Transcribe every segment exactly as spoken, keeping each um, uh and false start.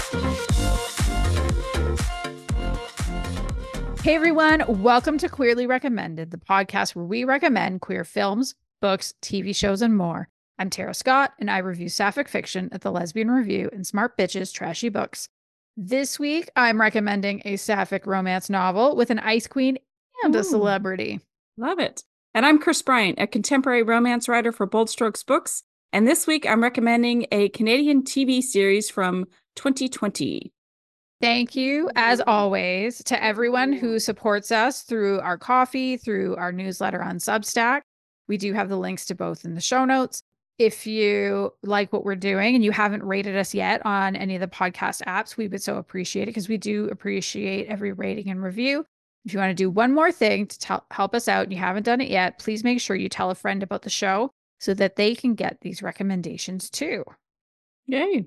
Hey everyone, welcome to Queerly Recommended, the podcast where we recommend queer films, books, T V shows, and more. I'm Tara Scott, and I review sapphic fiction at the Lesbian Review and Smart Bitches Trashy Books. This week, I'm recommending a sapphic romance novel with an ice queen and a Ooh, celebrity. love it. And I'm Chris Bryant, a contemporary romance writer for Bold Strokes Books. And this week, I'm recommending a Canadian T V series from twenty twenty. Thank you, as always, to everyone who supports us through our coffee, through our newsletter on Substack. We do have the links to both in the show notes. If you like what we're doing and you haven't rated us yet on any of the podcast apps, we would so appreciate it because we do appreciate every rating and review. If you want to do one more thing to tell, help us out and you haven't done it yet, please make sure you tell a friend about the show so that they can get these recommendations too. Yay.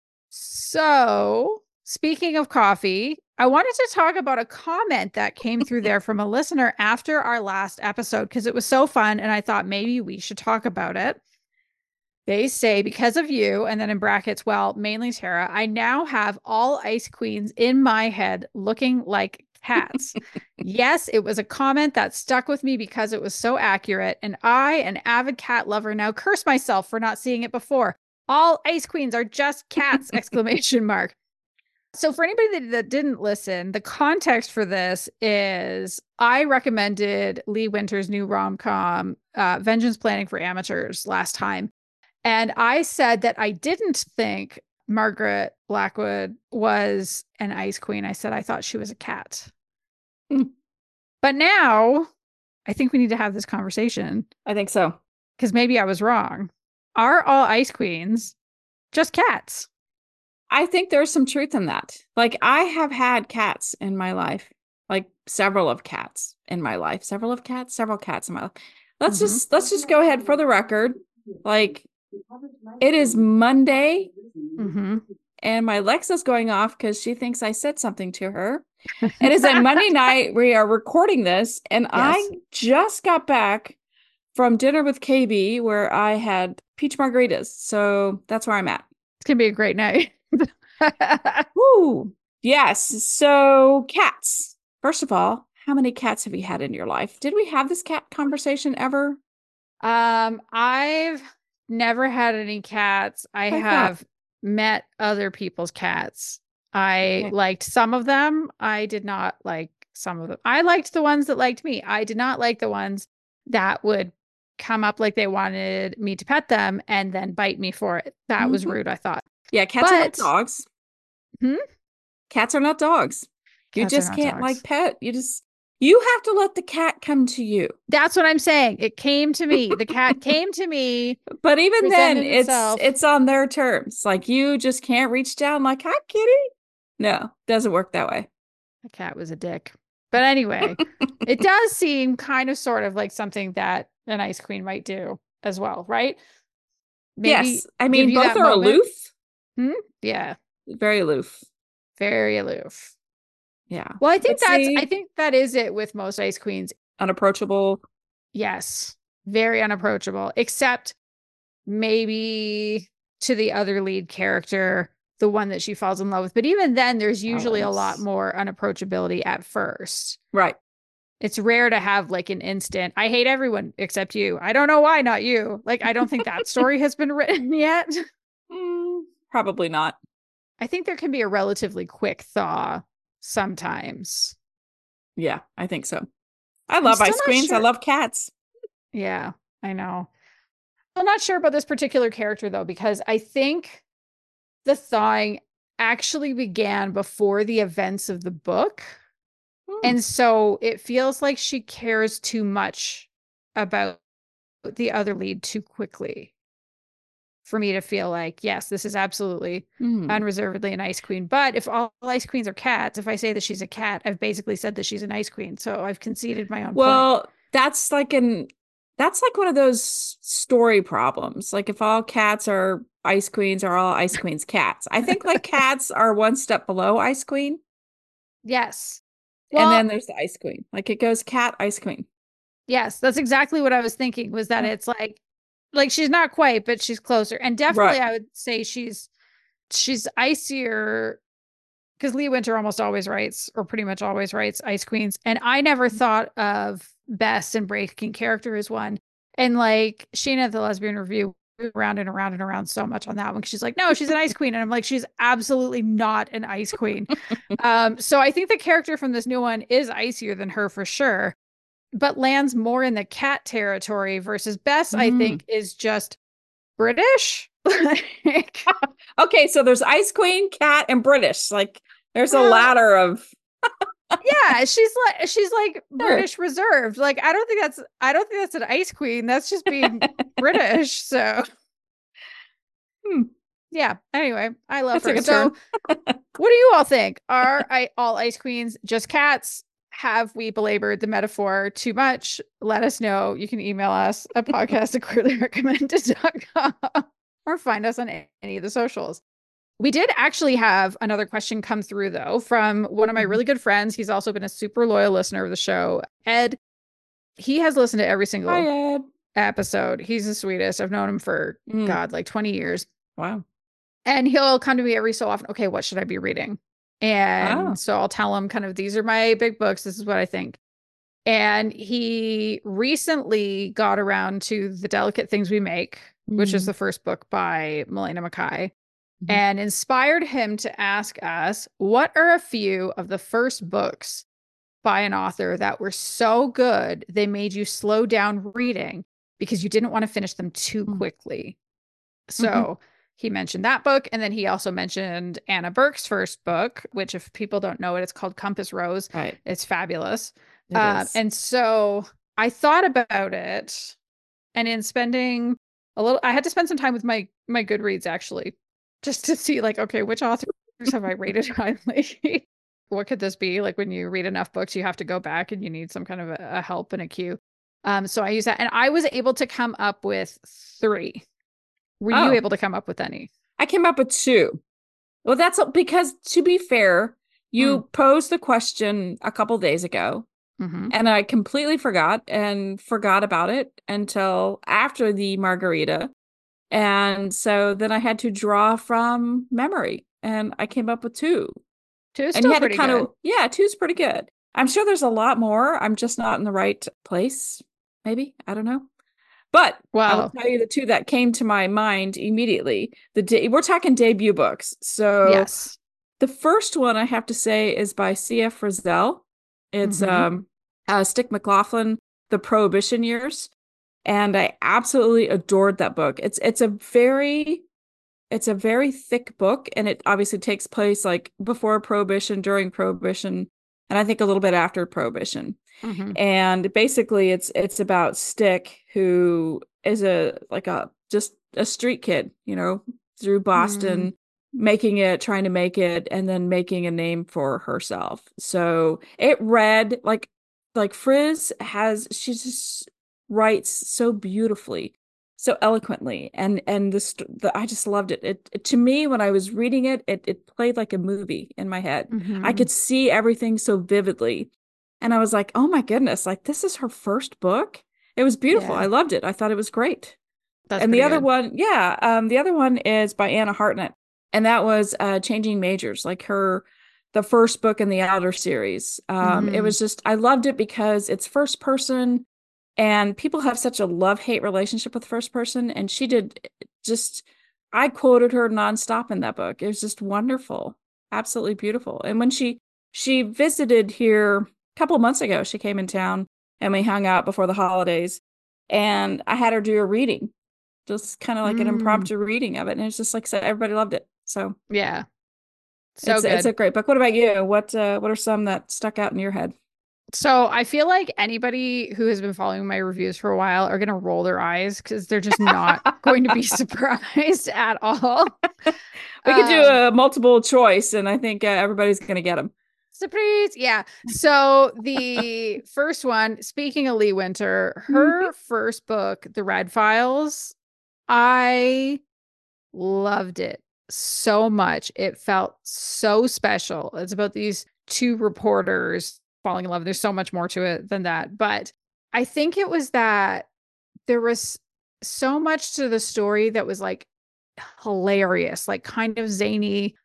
So, speaking of coffee, I wanted to talk about a comment that came through there from a listener after our last episode because it was so fun and I thought maybe we should talk about it. They say, because of you, and then in brackets, well, mainly Tara, I now have all ice queens in my head looking like cats. Yes, it was a comment that stuck with me because it was so accurate. And I, an avid cat lover, now curse myself for not seeing it before. All ice queens are just cats, exclamation mark. So for anybody that, that didn't listen, the context for this is I recommended Lee Winter's new rom-com, uh, Vengeance Planning for Amateurs, last time. And I said that I didn't think Margaret Blackwood was an ice queen. I said I thought she was a cat. Mm. But now I think we need to have this conversation. I think so. Because maybe I was wrong. Are all ice queens just cats? I think there's some truth in that. Like, I have had cats in my life, like several of cats in my life, several of cats, several cats in my life. Let's mm-hmm. just let's just go ahead for the record. Like, it is Monday, mm-hmm. and my Alexa's going off because she thinks I said something to her. It is a Monday night. We are recording this, and yes. I just got back from dinner with K B where I had peach margaritas. So that's where I'm at. It's going to be a great night. Woo! Yes. So cats. First of all, how many cats have you had in your life? Did we have this cat conversation ever? Um, I've never had any cats. I, I have thought. met other people's cats. I okay. liked some of them. I did not like some of them. I liked the ones that liked me. I did not like the ones that would come up like they wanted me to pet them and then bite me for it. That mm-hmm. was rude, I thought. Yeah, cats but, are not dogs. Hmm? Cats are not dogs. Cats you just can't dogs. like pet. You just you have to let the cat come to you. That's what I'm saying. It came to me. The cat came to me. But even then, it's itself. it's on their terms. Like, you just can't reach down like, hi, kitty. No, doesn't work that way. The cat was a dick. But anyway, it does seem kind of sort of like something that an ice queen might do as well, right? Maybe yes. I mean, both are moment. aloof. Hmm? Yeah. Very aloof. Very aloof. Yeah. Well, I think Let's that's see. I think that is it with most ice queens. Unapproachable. Yes. Very unapproachable. Except maybe to the other lead character, the one that she falls in love with. But even then, there's usually Alex. a lot more unapproachability at first. Right. It's rare to have like an instant, I hate everyone except you. I don't know why, not you. Like, I don't think that story has been written yet. Mm, probably not. I think there can be a relatively quick thaw sometimes. Yeah, I think so. I love ice queens. Sure. I love cats. Yeah, I know. I'm not sure about this particular character, though, because I think the thawing actually began before the events of the book. Hmm. And so it feels like she cares too much about the other lead too quickly for me to feel like, yes, this is absolutely mm. unreservedly an ice queen. But if all ice queens are cats, if I say that she's a cat, I've basically said that she's an ice queen. So I've conceded my own well, point. that's like an that's like one of those story problems. Like, if all cats are ice queens, are all ice queens cats? I think like cats are one step below ice queen. Yes. Well, and then there's the ice queen. Like, it goes cat, ice queen. Yes, that's exactly what I was thinking, was that it's like, like she's not quite, but she's closer. And definitely right. I would say she's she's icier because Lee Winter almost always writes, or pretty much always writes, Ice Queens. And I never thought of Bess and Breaking Character as one. And like Sheena at the Lesbian Review, around and around and around so much on that one, because she's like, no, she's an ice queen. And I'm like, she's absolutely not an ice queen. um, so I think the character from this new one is icier than her for sure, but lands more in the cat territory versus Bess, mm. I think, is just British. Like, okay, so there's Ice Queen, cat, and British. Like there's a well, ladder of yeah, she's like she's like sure. British reserved. Like I don't think that's I don't think that's an Ice Queen. That's just being British. So hmm. yeah. Anyway, I love that's her. So what do you all think? Are I all Ice Queens just cats? Have we belabored the metaphor too much? Let us know. You can email us at podcast at queerly recommended dot com or find us on any of the socials. We did actually have another question come through, though, from one of my really good friends. He's also been a super loyal listener of the show, Ed. He has listened to every single Hi, Ed. episode. He's the sweetest. I've known him for, mm. God, like twenty years. Wow. And he'll come to me every so often. Okay, what should I be reading? And oh. so I'll tell him kind of, these are my big books. This is what I think. And he recently got around to The Delicate Things We Make, mm. which is the first book by Milena Mackay. And inspired him to ask us, what are a few of the first books by an author that were so good they made you slow down reading because you didn't want to finish them too quickly? So mm-hmm. he mentioned that book. And then he also mentioned Anna Burke's first book, which if people don't know it, it's called Compass Rose. Right. It's fabulous. It uh, is. And so I thought about it, and in spending a little, I had to spend some time with my, my Goodreads actually, just to see like, okay, which authors have I rated highly? What could this be? Like when you read enough books, you have to go back and you need some kind of a, a help and a cue. Um, so I use that, and I was able to come up with three. Were oh. you able to come up with any? I came up with two. Well, that's because, to be fair, you mm. posed the question a couple days ago, mm-hmm. and I completely forgot and forgot about it until after the margarita. And so then I had to draw from memory, and I came up with two. Two is and still you had pretty to kind good. Of, yeah, two's pretty good. I'm sure there's a lot more. I'm just not in the right place. Maybe. I don't know. But well, I will tell you the two that came to my mind immediately. The de- We're talking debut books. So yes. The first one I have to say is by C F Frizell. It's mm-hmm. um, uh, Stick McLaughlin, The Prohibition Years. And I absolutely adored that book. It's it's a very it's a very thick book, and it obviously takes place like before Prohibition, during Prohibition, and I think a little bit after Prohibition. Mm-hmm. And basically it's it's about Stick, who is a like a just a street kid, you know, through Boston, mm. making it, trying to make it, and then making a name for herself. So it read like like Friz has she's just writes so beautifully, so eloquently, and and this the, I just loved it. It, it to me, when I was reading it, it it played like a movie in my head. Mm-hmm. I could see everything so vividly, and I was like, oh my goodness, like this is her first book. It was beautiful. Yeah. I loved it. I thought it was great. That's and the other good. one, yeah, um, the other one is by Anna Hartnett, and that was uh, Changing Majors, like her the first book in the Outer series. Um, mm-hmm. It was just I loved it because it's first person. And people have such a love-hate relationship with first person. And she did just, I quoted her nonstop in that book. It was just wonderful. Absolutely beautiful. And when she, she visited here a couple of months ago, she came in town and we hung out before the holidays. And I had her do a reading, just kind of like mm. an impromptu reading of it. And it's just like, so everybody loved it. So yeah, so it's, good. It's a great book. What about you? What, uh, what are some that stuck out in your head? So I feel like anybody who has been following my reviews for a while are going to roll their eyes because they're just not going to be surprised at all. We um, could do a multiple choice, and I think uh, everybody's going to get them. Surprise. Yeah. So the first one, speaking of Lee Winter, her mm-hmm. first book, The Red Files, I loved it so much. It felt so special. It's about these two reporters falling in love. There's so much more to it than that. But I think it was that there was so much to the story that was like hilarious, like kind of zany,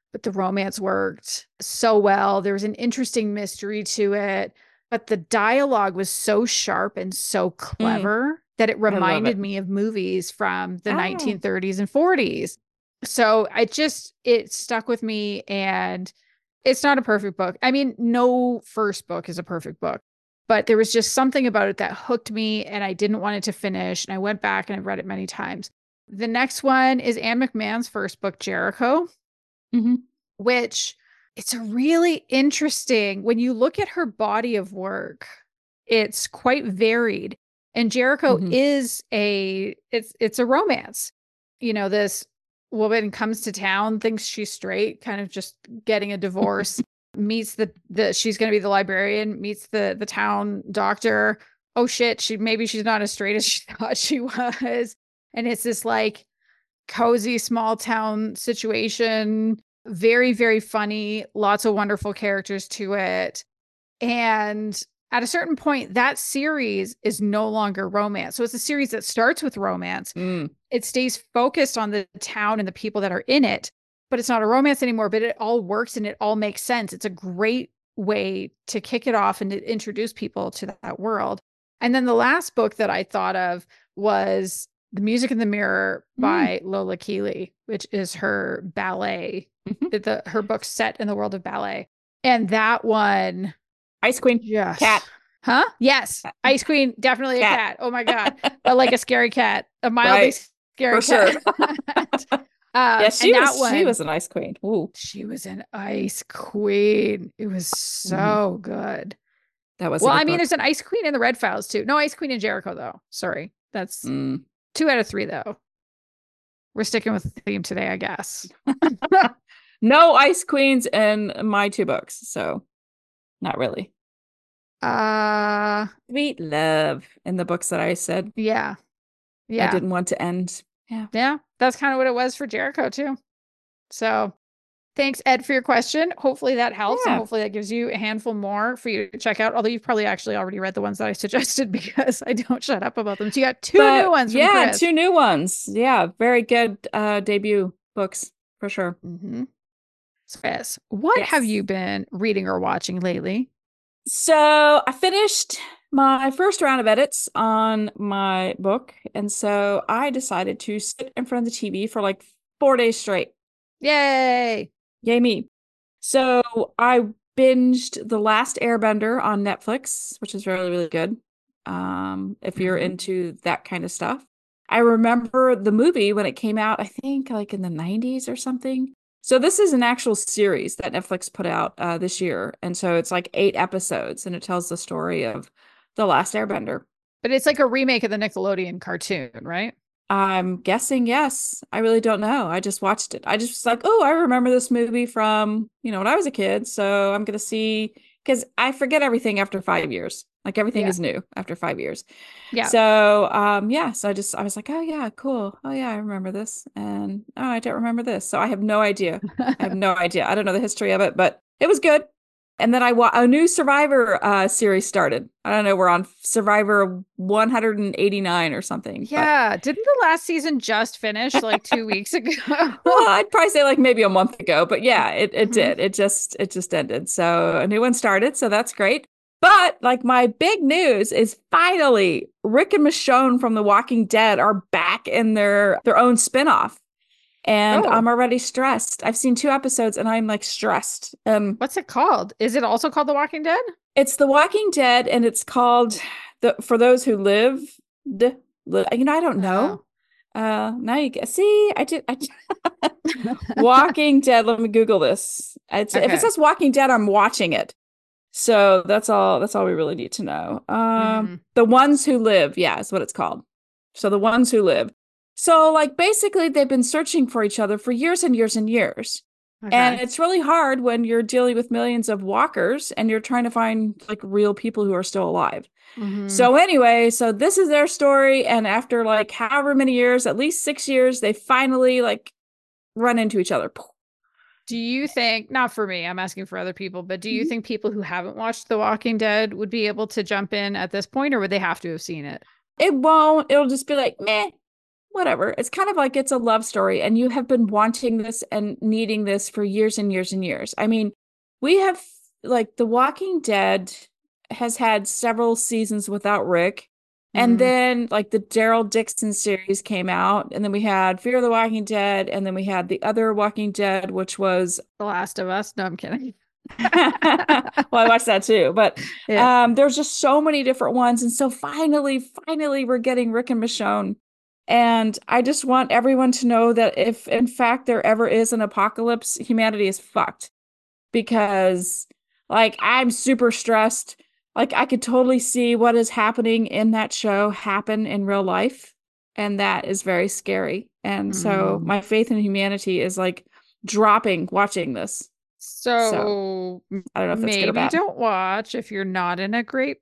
but the romance worked so well. There was an interesting mystery to it, but the dialogue was so sharp and so Mm, clever that it I love reminded it. me of movies from the Oh. nineteen thirties and forties. So I just, it stuck with me, and it's not a perfect book. I mean, no first book is a perfect book, but there was just something about it that hooked me, and I didn't want it to finish. And I went back and I've read it many times. The next one is Anne McMahon's first book, Jericho, Hmm. which it's a really interesting, when you look at her body of work, it's quite varied. And Jericho Hmm. is a it's it's a romance. You know, this woman comes to town, thinks she's straight, kind of just getting a divorce, meets the the she's going to be the librarian, meets the the town doctor. Oh shit, she maybe she's not as straight as she thought she was. And it's this like cozy small town situation, very very funny, lots of wonderful characters to it. And at a certain point, that series is no longer romance. So it's a series that starts with romance. Mm. It stays focused on the town and the people that are in it, but it's not a romance anymore, but it all works and it all makes sense. It's a great way to kick it off and to introduce people to that world. And then the last book that I thought of was The Music in the Mirror Mm. by Lola Keeley, which is her ballet, Hmm. the her book set in the world of ballet. And that one, Ice Queen. yes. Cat. Huh? Yes. Ice Queen, definitely a Cat. cat. Oh my God. But like a scary cat, a mildly Right. scary For sure. cat. um, Yeah, she and that was she one, was an Ice Queen. Ooh. she was an Ice Queen. It was Hmm. so good. That was a Well, I good mean, book. there's an Ice Queen in the Red Files too. No, Ice Queen in Jericho, though. Sorry. That's Mm. two out of three, though. We're sticking with the theme today, I guess. No Ice Queens in my two books, so not really. uh, Sweet love in the books that I said yeah. I Yeah. didn't want to end. Yeah. Yeah. That's kind of what it was for Jericho, too. So thanks, Ed, for your question. Hopefully that helps, and Yeah. hopefully that gives you a handful more for you to check out. Although you've probably actually already read the ones that I suggested because I don't shut up about them. So you got two new But ones from yeah, Chris. two new ones. Yeah, very good uh debut books for sure. Mm-hmm. So, Chris, what have Yes. you been reading or watching lately? So I finished my first round of edits on my book, and so I decided to sit in front of the T V for like four days straight. Yay! Yay me. So I binged The Last Airbender on Netflix, which is really, really good. Um, if you're Mm-hmm. into that kind of stuff. I remember the movie when it came out, I think like in the nineties or something. So this is an actual series that Netflix put out uh, this year. And so it's like eight episodes and it tells the story of The Last Airbender. But it's like a remake of the Nickelodeon cartoon, right? I'm guessing yes. I really don't know. I just watched it. I just was like, oh, I remember this movie from, you know, when I was a kid. So I'm gonna see because I forget everything after five years. Like everything Yeah. is new after five years. Yeah. So um yeah, so I just I was like, oh yeah, cool. Oh yeah, I remember this. And oh, I don't remember this. So I have no idea. I have no idea. I don't know the history of it, but it was good. And then I wa a new Survivor uh series started. I don't know, we're on Survivor one hundred eighty-nine or something, but Yeah. Didn't the last season just finish like two weeks ago? well, I'd probably say like maybe a month ago, but yeah, it it Hmm. did. It just it just ended. So a new one started, so that's great. But like my big news is finally Rick and Michonne from The Walking Dead are back in their their own spinoff. And Oh, I'm already stressed. I've seen two episodes and I'm like stressed. Um what's it called? Is it also called The Walking Dead? it's The Walking Dead and it's called the For Those Who Live. D- li- you know, I don't Oh. know. Uh now you get see, I did I Walking Dead. Let me Google this. It's if it Okay. says Walking Dead, I'm watching it. So that's all that's all we really need to know. Um, Hmm. The Ones Who Live, yeah, is what it's called. So The Ones Who Live. So like basically they've been searching for each other for years and years and years. And Okay. it's really hard when you're dealing with millions of walkers and you're trying to find like real people who are still alive. Hmm. So anyway, so this is their story and after like however many years, at least six years, they finally like run into each other. Do you think, not for me, I'm asking for other people, but do you Mhm. think people who haven't watched The Walking Dead would be able to jump in at this point, or would they have to have seen it? It won't. It'll just be like, meh. whatever. It's kind of like it's a love story, and you have been wanting this and needing this for years and years and years. I mean, we have like The Walking Dead has had several seasons without Rick. And Mm. then like the Daryl Dixon series came out, and then we had Fear the Walking Dead, and then we had the other Walking Dead, which was The Last of Us. No, I'm kidding. well, I watched that too, but Yeah. um, there's just so many different ones. And so finally, finally, we're getting Rick and Michonne. And I just want everyone to know that if in fact there ever is an apocalypse, humanity is fucked. Because like I'm super stressed. Like I could totally see what is happening in that show happen in real life. And that is very scary. And so Mm. my faith in humanity is like dropping watching this. So, So I don't know if that's good or maybe bad. don't watch if you're not in a great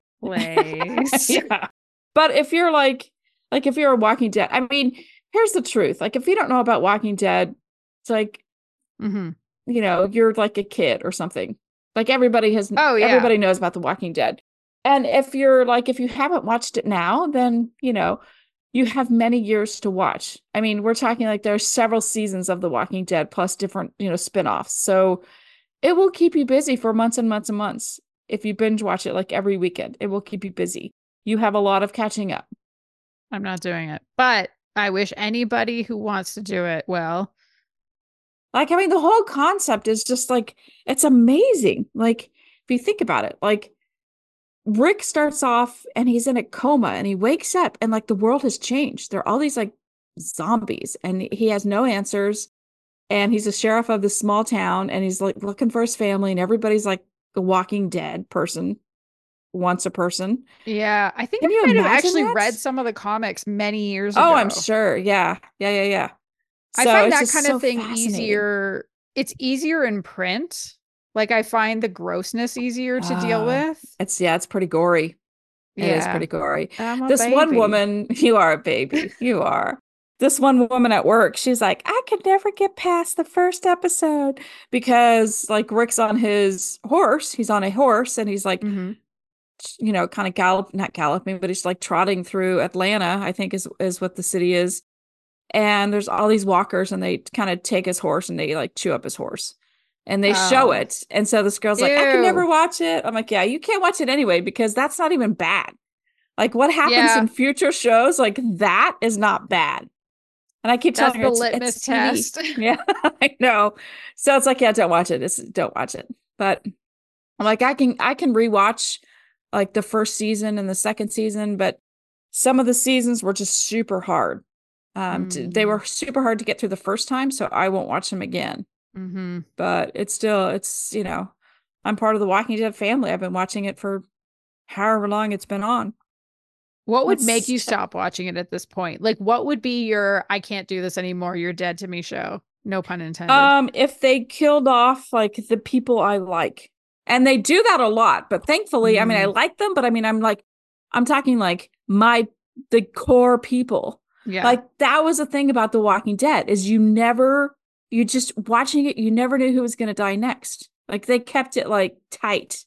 place. Yeah. But if you're like, like if you're a Walking Dead, I mean, here's the truth. Like if you don't know about Walking Dead, it's like, Mm-hmm. you know, you're like a kid or something. Like everybody has, Oh, yeah. everybody knows about The Walking Dead. And if you're like, if you haven't watched it now, then, you know, you have many years to watch. I mean, we're talking like there's several seasons of The Walking Dead plus different, you know, spin-offs. So it will keep you busy for months and months and months. If you binge watch it like every weekend, it will keep you busy. You have a lot of catching up. I'm not doing it, but I wish anybody who wants to do it well. Like, I mean, the whole concept is just like, it's amazing. Like, if you think about it, like, Rick starts off and he's in a coma and he wakes up and like the world has changed. There are all these like zombies and he has no answers. And he's a sheriff of this small town and he's like looking for his family, and everybody's like a Walking Dead person, once a person. Yeah, I think Can you I might have imagine actually that? read some of the comics many years Oh, ago. I'm sure. Yeah. Yeah. Yeah. Yeah. I So find it's that just kind so of thing fascinating. easier. It's easier in print. Like I find the grossness easier to deal Uh, with. it's, yeah, it's pretty gory. It is Yeah. pretty gory. I'm a This one baby. woman, you are a baby. You are. This one woman at work, she's like, I could never get past the first episode because, like, Rick's on his horse. He's on a horse and he's like, Mm-hmm. you know, kind of gallop, not galloping, but he's like trotting through Atlanta, I think is is what the city is. And there's all these walkers and they kind of take his horse and they like chew up his horse. And they show Oh. it. And so this girl's like, I could never Ew. watch it. I'm like, yeah, you can't watch it anyway because that's not even bad. Like what happens Yeah. in future shows, like that is not bad. And I keep That's telling her the it's it's litmus T V. test. Yeah, I know. So it's like, yeah, don't watch it. It's don't watch it. But I'm like, I can I can rewatch like the first season and the second season, but some of the seasons were just super hard. Um, to, they were Mm. super hard to get through the first time, so I won't watch them again. Mm-hmm. But it's still, it's, you know, I'm part of the Walking Dead family. I've been watching it for however long it's been on. What would make That's you stop watching it at this point? Like, what would be your I can't do this anymore, you're dead to me show? No pun intended. um if they killed off like the people I like. And they do that a lot, but thankfully, I mean, I Mm. like them, but I mean, I'm like, I'm talking like my the core people. Yeah. Like that was the thing about The Walking Dead is you never, you just watching it, you never knew who was going to die next. Like they kept it like tight.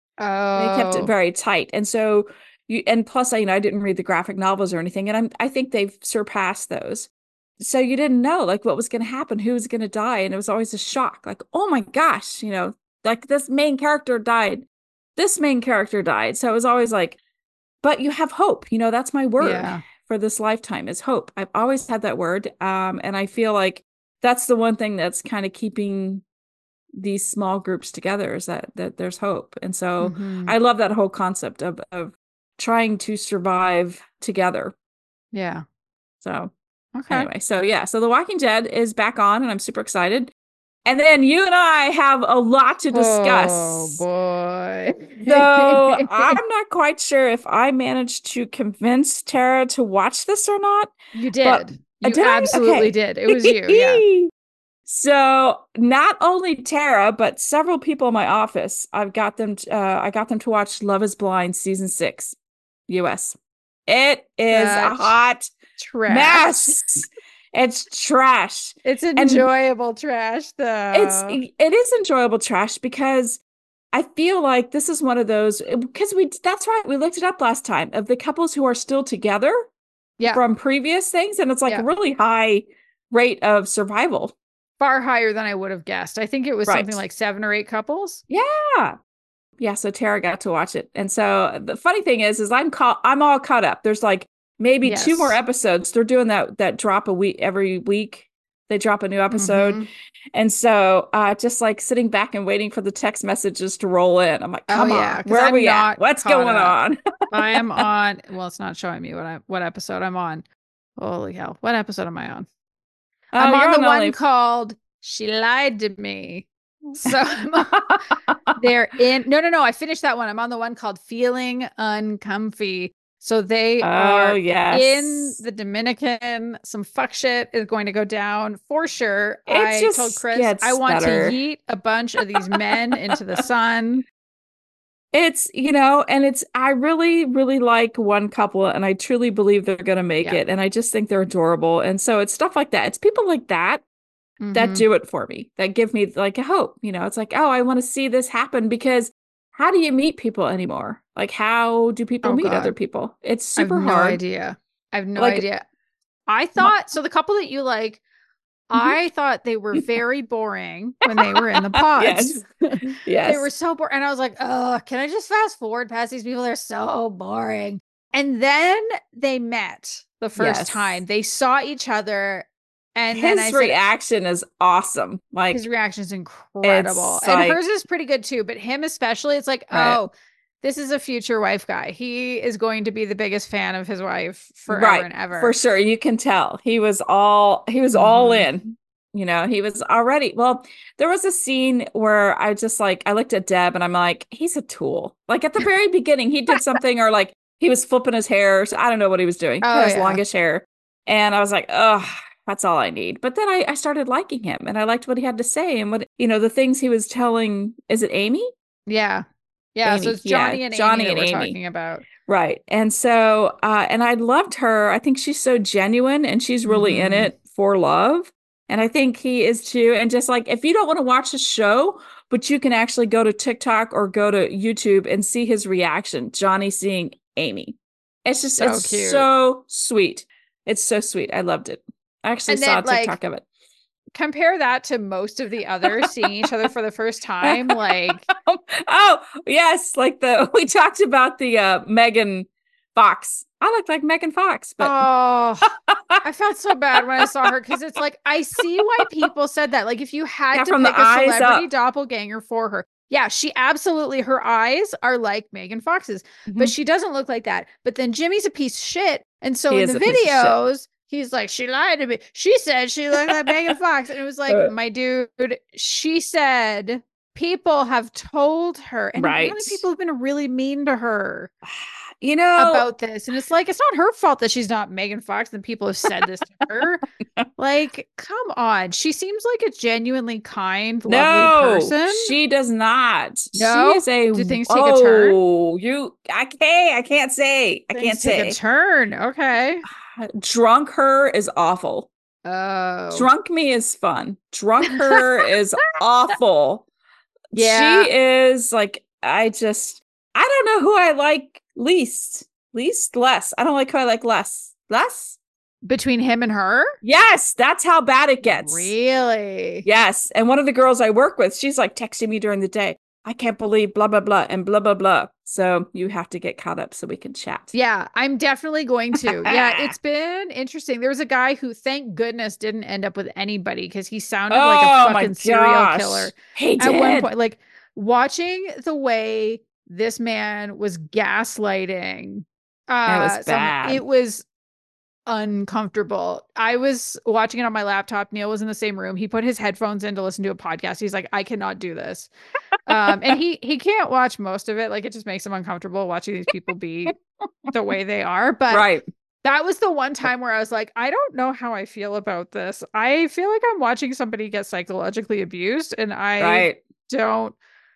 They kept it Oh. very tight. And so you, and plus, I, you know, I didn't read the graphic novels or anything, and I'm, I think they've surpassed those. So you didn't know like what was going to happen, who was going to die. And it was always a shock. Like, oh my gosh, you know, like this main character died. This main character died. So it was always like, but you have hope. You know, that's my word Yeah. for this lifetime is hope. I've always had that word. Um, and I feel like that's the one thing that's kind of keeping these small groups together is that that there's hope. And so Mm-hmm. I love that whole concept of of trying to survive together. Yeah. So Okay. anyway, so yeah, so The Walking Dead is back on and I'm super excited. And then you and I have a lot to discuss. Oh boy. So I'm not quite sure if I managed to convince Tara to watch this or not. You But did. uh, You did I? absolutely Okay. did. It was you. Yeah. So not only Tara, but several people in my office, I've got them. To, uh, I got them to watch Love Is Blind season six, U S. It is a Such hot trash. mess. It's trash. It's And enjoyable trash though. it's it is enjoyable trash because I feel like this is one of those because we that's right, we looked it up last time of the couples who are still together. Yeah. from previous things. And it's like Yeah. a really high rate of survival. Far higher than I would have guessed. I think it was Right. something like seven or eight couples. Yeah. Yeah. So Tara got to watch it. And so the funny thing is, is I'm caught, I'm all caught up. There's like maybe two more Yes. episodes. They're doing that, that drop a week every week. They drop a new episode. Mm-hmm. And so uh, just like sitting back and waiting for the text messages to roll in. I'm like, Oh come yeah, on, because where are I'm we at? not What's caught going up. on? I am on. Well, it's not showing me what I what episode I'm on. Holy hell! What episode am I on? Oh, I'm on you're the on one only... called "She Lied to Me." So they're in. No, no, no. I finished that one. I'm on the one called "Feeling Uncomfy." So they Oh, are yes. in the Dominican. Some fuck shit is going to go down for sure. It I just told Chris gets I want better. to yeet a bunch of these men into the sun. It's, you know, and it's, I really, really like one couple and I truly believe they're going to make Yeah. it. And I just think they're adorable. And so it's stuff like that. It's people like that that Mm-hmm. do it for me, that give me like a hope. You know, it's like, oh, I want to see this happen because how do you meet people anymore? Like, how do people Oh, meet God. other people? It's I have super no hard. idea. I have no Like, idea. I thought so. The couple that you like, I thought they were very boring when they were in the pods. yes. Yes. They were so boring. And I was like, oh, can I just fast forward past these people? They're so boring. And then they met the first Yes. time. They saw each other. And his then I said, reaction is awesome. Like his reaction is incredible. And like, hers is pretty good too. But him especially, it's like, right. oh, this is a future wife guy. He is going to be the biggest fan of his wife forever right, and ever. For sure. You can tell he was all he was mm-hmm. all in. You know, he was already. Well, there was a scene where I just like I looked at Deb and I'm like, he's a tool. Like at the very beginning, he did something or like he was flipping his hair. So I don't know what he was doing. Oh, he had his yeah. longish hair. And I was like, oh, that's all I need. But then I, I started liking him and I liked what he had to say and what, you know, the things he was telling. Is it Amy? Yeah. Yeah. Amy. So it's Johnny yeah. and Johnny Amy that and we're Amy. talking about. Right. And so, uh, and I loved her. I think she's so genuine and she's really mm-hmm. in it for love. And I think he is too. And just like, if you don't want to watch the show, but you can actually go to TikTok or go to YouTube and see his reaction, Johnny seeing Amy. It's just, so it's cute. So sweet. It's so sweet. I loved it. I actually and saw then, a TikTok like, of it. Compare that to most of the others seeing each other for the first time. Like, oh, yes. Like the, we talked about the uh, Megan Fox. I looked like Megan Fox, but oh, I felt so bad when I saw her because it's like I see why people said that. Like, if you had yeah, to from pick the a eyes celebrity up. doppelganger for her, yeah, she absolutely her eyes are like Megan Fox's, mm-hmm. but she doesn't look like that. But then Jimmy's a piece of shit, and so he in the videos, he's like, she lied to me. She said she looked like Megan Fox, and it was like, uh, my dude, she said. People have told her, and right. apparently people have been really mean to her. You know, about this. And it's like, it's not her fault that she's not Megan Fox and people have said this to her. Like, come on. She seems like a genuinely kind, no, lovely person. She does not. No? She is a Do things oh, take a turn? You I can't I can't say. I things can't take say a turn. Okay. Drunk her is awful. Oh. Drunk me is fun. Drunk her is awful. Yeah. She is like, I just I don't know who I like least. Least less. I don't like who I like less. Less? Between him and her? Yes, that's how bad it gets. Really? Yes. And one of the girls I work with, she's like texting me during the day. I can't believe blah, blah, blah, and blah, blah, blah. So you have to get caught up so we can chat. Yeah, I'm definitely going to. Yeah, it's been interesting. There was a guy who, thank goodness, didn't end up with anybody because he sounded oh, like a fucking serial killer. He did. At one point, like watching the way this man was gaslighting. Uh, it was bad. Some, it was uncomfortable. I was watching it on my laptop. Neil was in the same room. He put his headphones in to listen to a podcast. He's like, I cannot do this. um, and he he can't watch most of it. Like, it just makes him uncomfortable watching these people be the way they are. But right. that was the one time where I was like, I don't know how I feel about this. I feel like I'm watching somebody get psychologically abused, and I right. don't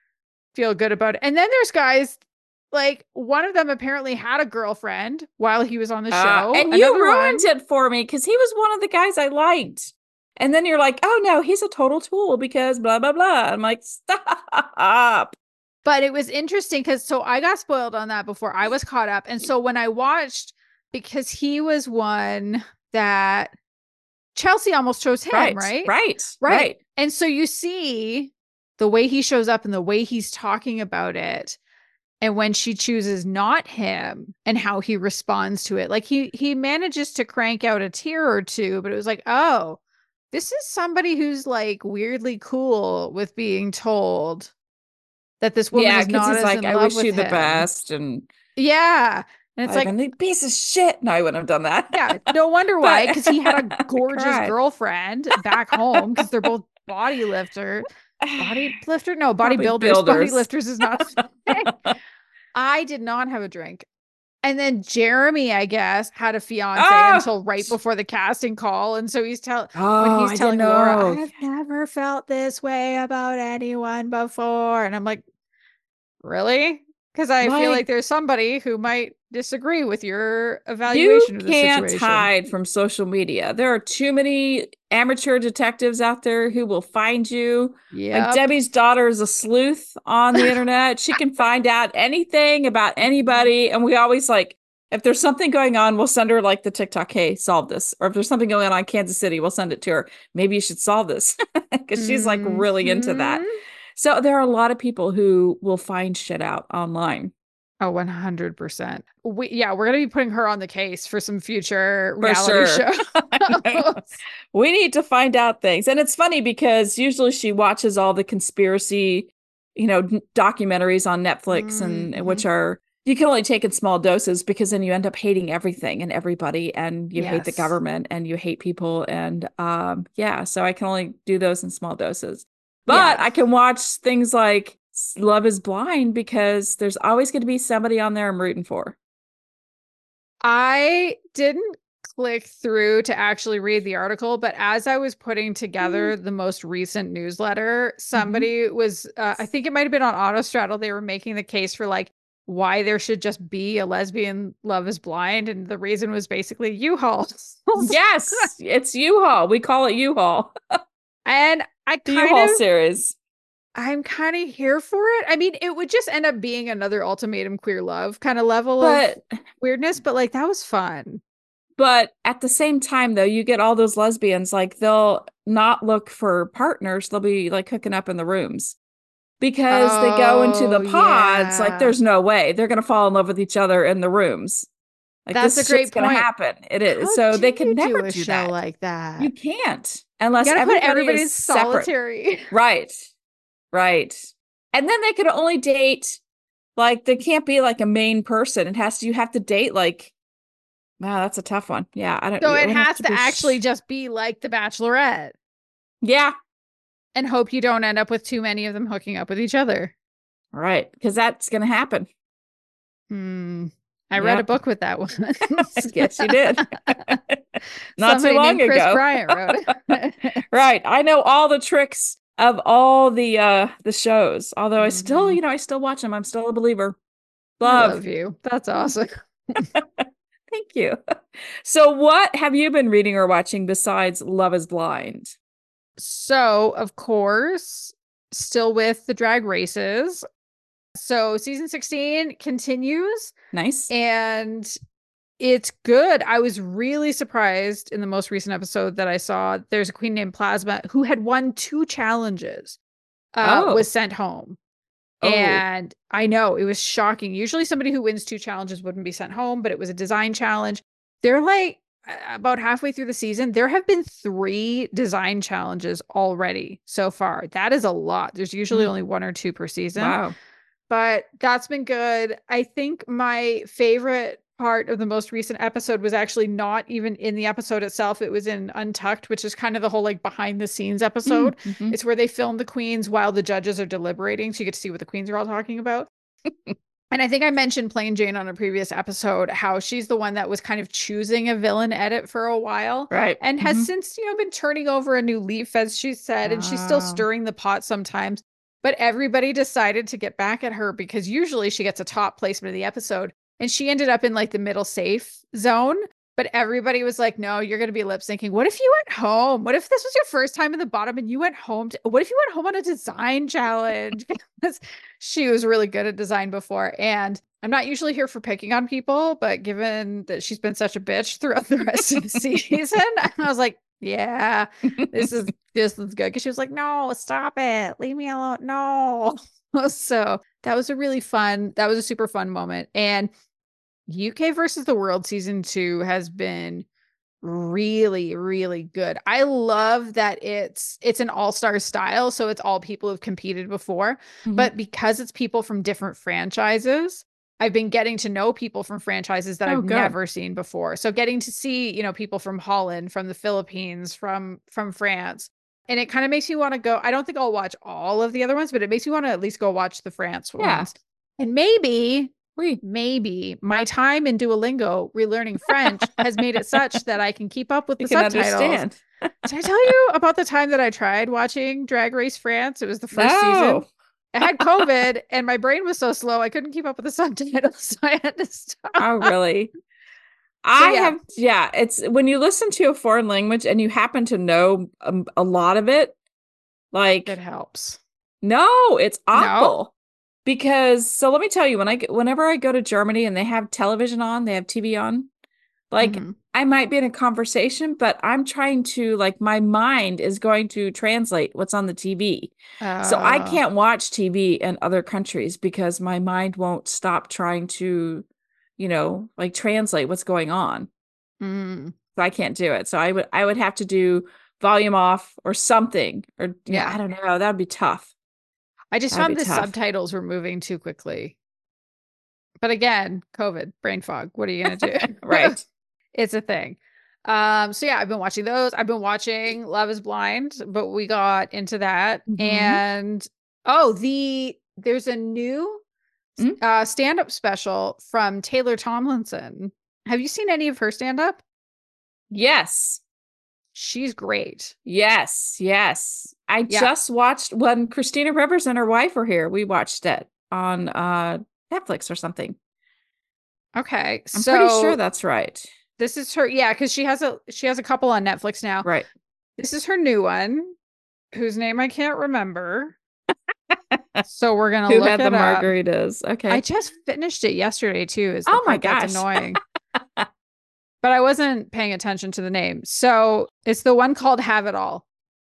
feel good about it. And then there's guys like, one of them apparently had a girlfriend while he was on the show. Uh, and Another you ruined one, it for me because he was one of the guys I liked. And then you're like, oh no, he's a total tool because blah, blah, blah. I'm like, stop. But it was interesting because so I got spoiled on that before I was caught up. And so when I watched because he was one that Chelsea almost chose him, right, right? Right. Right. Right. And so you see the way he shows up and the way he's talking about it. And when she chooses not him and how he responds to it, like he he manages to crank out a tear or two, but it was like, oh, this is somebody who's like weirdly cool with being told that this woman Yeah, is because not he's as like, in I love wish with you the him. best. And Yeah. And it's I've like, been a piece of shit. No, I wouldn't have done that. yeah, no wonder why, But because he had a I gorgeous cried. girlfriend back home because they're both body lifter. Body lifter? No, Probably bodybuilders. Body builders. lifters is not a thing. I did not have a drink. And then Jeremy, I guess, had a fiance Oh, until right before the casting call. And so he's telling when oh, he's I didn't telling Laura, know. I've never felt this way about anyone before. And I'm like, really? Because I feel like Like, there's somebody who might disagree with your you evaluation of the can't situation. hide from social media. There are too many amateur detectives out there who will find you. Like Yep. Debbie's daughter is a sleuth on the internet. She can find out anything about anybody. And we always like, if there's something going on, we'll send her like the TikTok, hey, solve this. Or if there's something going on in Kansas City, we'll send it to her. Maybe you should solve this because she's like really into that. Mhm. So there are a lot of people who will find shit out online. Oh, one hundred percent. We, yeah, we're going to be putting her on the case for some future For reality sure. shows. We need to find out things. And it's funny because usually she watches all the conspiracy, you know, documentaries on Netflix, and mm-hmm. which are, you can only take in small doses because then you end up hating everything and everybody, and you Yes. hate the government and you hate people. And um, yeah, so I can only do those in small doses. But Yeah. I can watch things like Love is Blind because there's always going to be somebody on there I'm rooting for. I didn't click through to actually read the article, but as I was putting together the most recent newsletter, somebody mm-hmm. was, uh, I think it might have been on Autostraddle, they were making the case for like why there should just be a lesbian Love is Blind. And the reason was basically U-Haul. Yes, it's U-Haul. We call it U-Haul. And I kind U-Haul of series. I'm kind of here for it. I mean, it would just end up being another Ultimatum Queer Love kind of level but, of weirdness, but like that was fun. But at the same time, though, you get all those lesbians, like they'll not look for partners. They'll be like hooking up in the rooms because oh, they go into the pods. Yeah. Like there's no way they're going to fall in love with each other in the rooms. Like that's this a great going to happen. It is. How so do they can never do a do show that like that. You can't unless you everybody put everybody is solitary. Separate. Right. Right. And then they could only date, like, they can't be like a main person. It has to, you have to date like, wow, that's a tough one. Yeah. I don't So it, it has to, to actually sh- just be like The Bachelorette. Yeah. And hope you don't end up with too many of them hooking up with each other. Right. Because that's going to happen. Hmm. I yep. read a book with that one. Yes, you did. Not Somebody too long named Chris ago. Bryant wrote it. Right. I know all the tricks of all the uh the shows. Although mm-hmm. I still, you know, I still watch them. I'm still a believer. Love, I love you. That's awesome. Thank you. So what have you been reading or watching besides Love is Blind? So, of course, still with the drag races. So season sixteen continues. Nice. And it's good. I was really surprised in the most recent episode that I saw. There's a queen named Plasma who had won two challenges, uh, oh. was sent home. Oh. And I know it was shocking. Usually somebody who wins two challenges wouldn't be sent home, but it was a design challenge. They're like about halfway through the season. There have been three design challenges already so far. That is a lot. There's usually mm. only one or two per season. Wow. But that's been good. I think my favorite part of the most recent episode was actually not even in the episode itself. It was in Untucked, which is kind of the whole like behind the scenes episode. Mm-hmm. It's where they film the queens while the judges are deliberating. So you get to see what the queens are all talking about. And I think I mentioned Plain Jane on a previous episode, how she's the one that was kind of choosing a villain edit for a while. Right. And has mm-hmm. since, you know, been turning over a new leaf, as she said, oh. and she's still stirring the pot sometimes. But everybody decided to get back at her because usually she gets a top placement of the episode. And she ended up in like the middle safe zone. But everybody was like, no, you're going to be lip syncing. What if you went home? What if this was your first time in the bottom and you went home? To, what if you went home on a design challenge? Because she was really good at design before. And I'm not usually here for picking on people, but given that she's been such a bitch throughout the rest of the season, I was like, yeah, this is this is good. Because she was like, no, stop it. Leave me alone. No. So that was a really fun, that was a super fun moment. And U K versus the World season two has been really, really good. I love that it's it's an all-star style, so it's all people who've competed before, Mhm. but because it's people from different franchises, I've been getting to know people from franchises that Oh, I've good. never seen before. So getting to see, you know, people from Holland, from the Philippines, from from France. And it kind of makes me want to go. I don't think I'll watch all of the other ones, but it makes me want to at least go watch the France Yeah. ones. And maybe Oui. maybe my time in Duolingo relearning French has made it such that I can keep up with You the can subtitles. understand. Did I tell you about the time that I tried watching Drag Race France? It was the first No. season. I had COVID and my brain was so slow I couldn't keep up with the subtitles, so I had to stop. Oh, really? So, I yeah. have, yeah, it's when you listen to a foreign language and you happen to know a, a lot of it, like, It helps. no, it's awful. No? Because, so let me tell you, when I, whenever I go to Germany and they have television on, they have T V on, like, Mhm. I might be in a conversation, but I'm trying to, like, my mind is going to translate what's on the T V. So I Uh, can't watch T V in other countries because my mind won't stop trying to, you know, like translate what's going on. mm, So I can't do it. So I would I would have to do volume off or something, or you know, yeah. I don't know. That'd be tough. I just That'd found be the tough. subtitles were moving too quickly. But again, COVID, brain fog. What are you going to do? Right. It's a thing. Um, so yeah, I've been watching those. I've been watching Love is Blind, but we got into that. Mhm. And oh, the there's a new Mm. uh stand-up special from Taylor Tomlinson. Have you seen any of her stand-up? Yes. She's great. Yes. Yes. I Yeah. just watched when Christina Rivers and her wife were here. We watched it on uh Netflix or something. Okay. I'm pretty sure So that's right. this is her, yeah, because she has a she has a couple on Netflix now. Right. This is her new one, whose name I can't remember. So we're gonna Who look had the it up. margaritas? I Okay. just finished it yesterday too, is the Oh my part that's gosh. annoying. But I wasn't paying attention to the name. So it's the one called Have It All.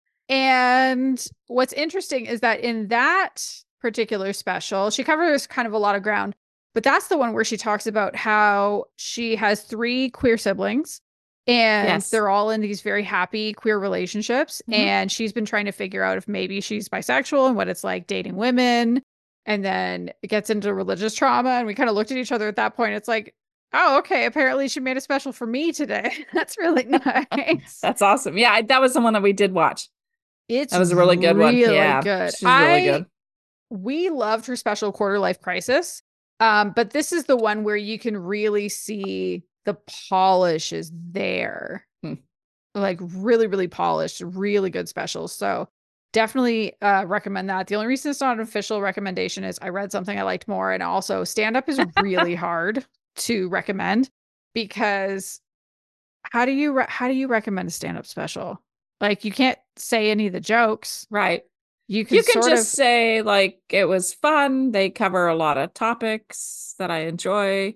And what's interesting is that in that particular special, she covers kind of a lot of ground, but that's the one where she talks about how she has three queer siblings and Yes. they're all in these very happy queer relationships. Mhm. And she's been trying to figure out if maybe she's bisexual and what it's like dating women. And then it gets into religious trauma. And we kind of looked at each other at that point. It's like, oh, okay. Apparently she made a special for me today. That's really nice. That's awesome. Yeah, I, that was the one that we did watch. It's That was a really good one. really Yeah, good. she's really I good. we loved her special Quarter Life Crisis. Um, but this is the one where you can really see the polish is there. Hmm. Like really, really polished, really good specials. So definitely uh recommend that. The only reason it's not an official recommendation is I read something I liked more. And also stand up is really hard to recommend because how do you re- how do you recommend a stand up special? Like you can't say any of the jokes. Right. You can You can sort just of say, like, it was fun. They cover a lot of topics that I enjoy.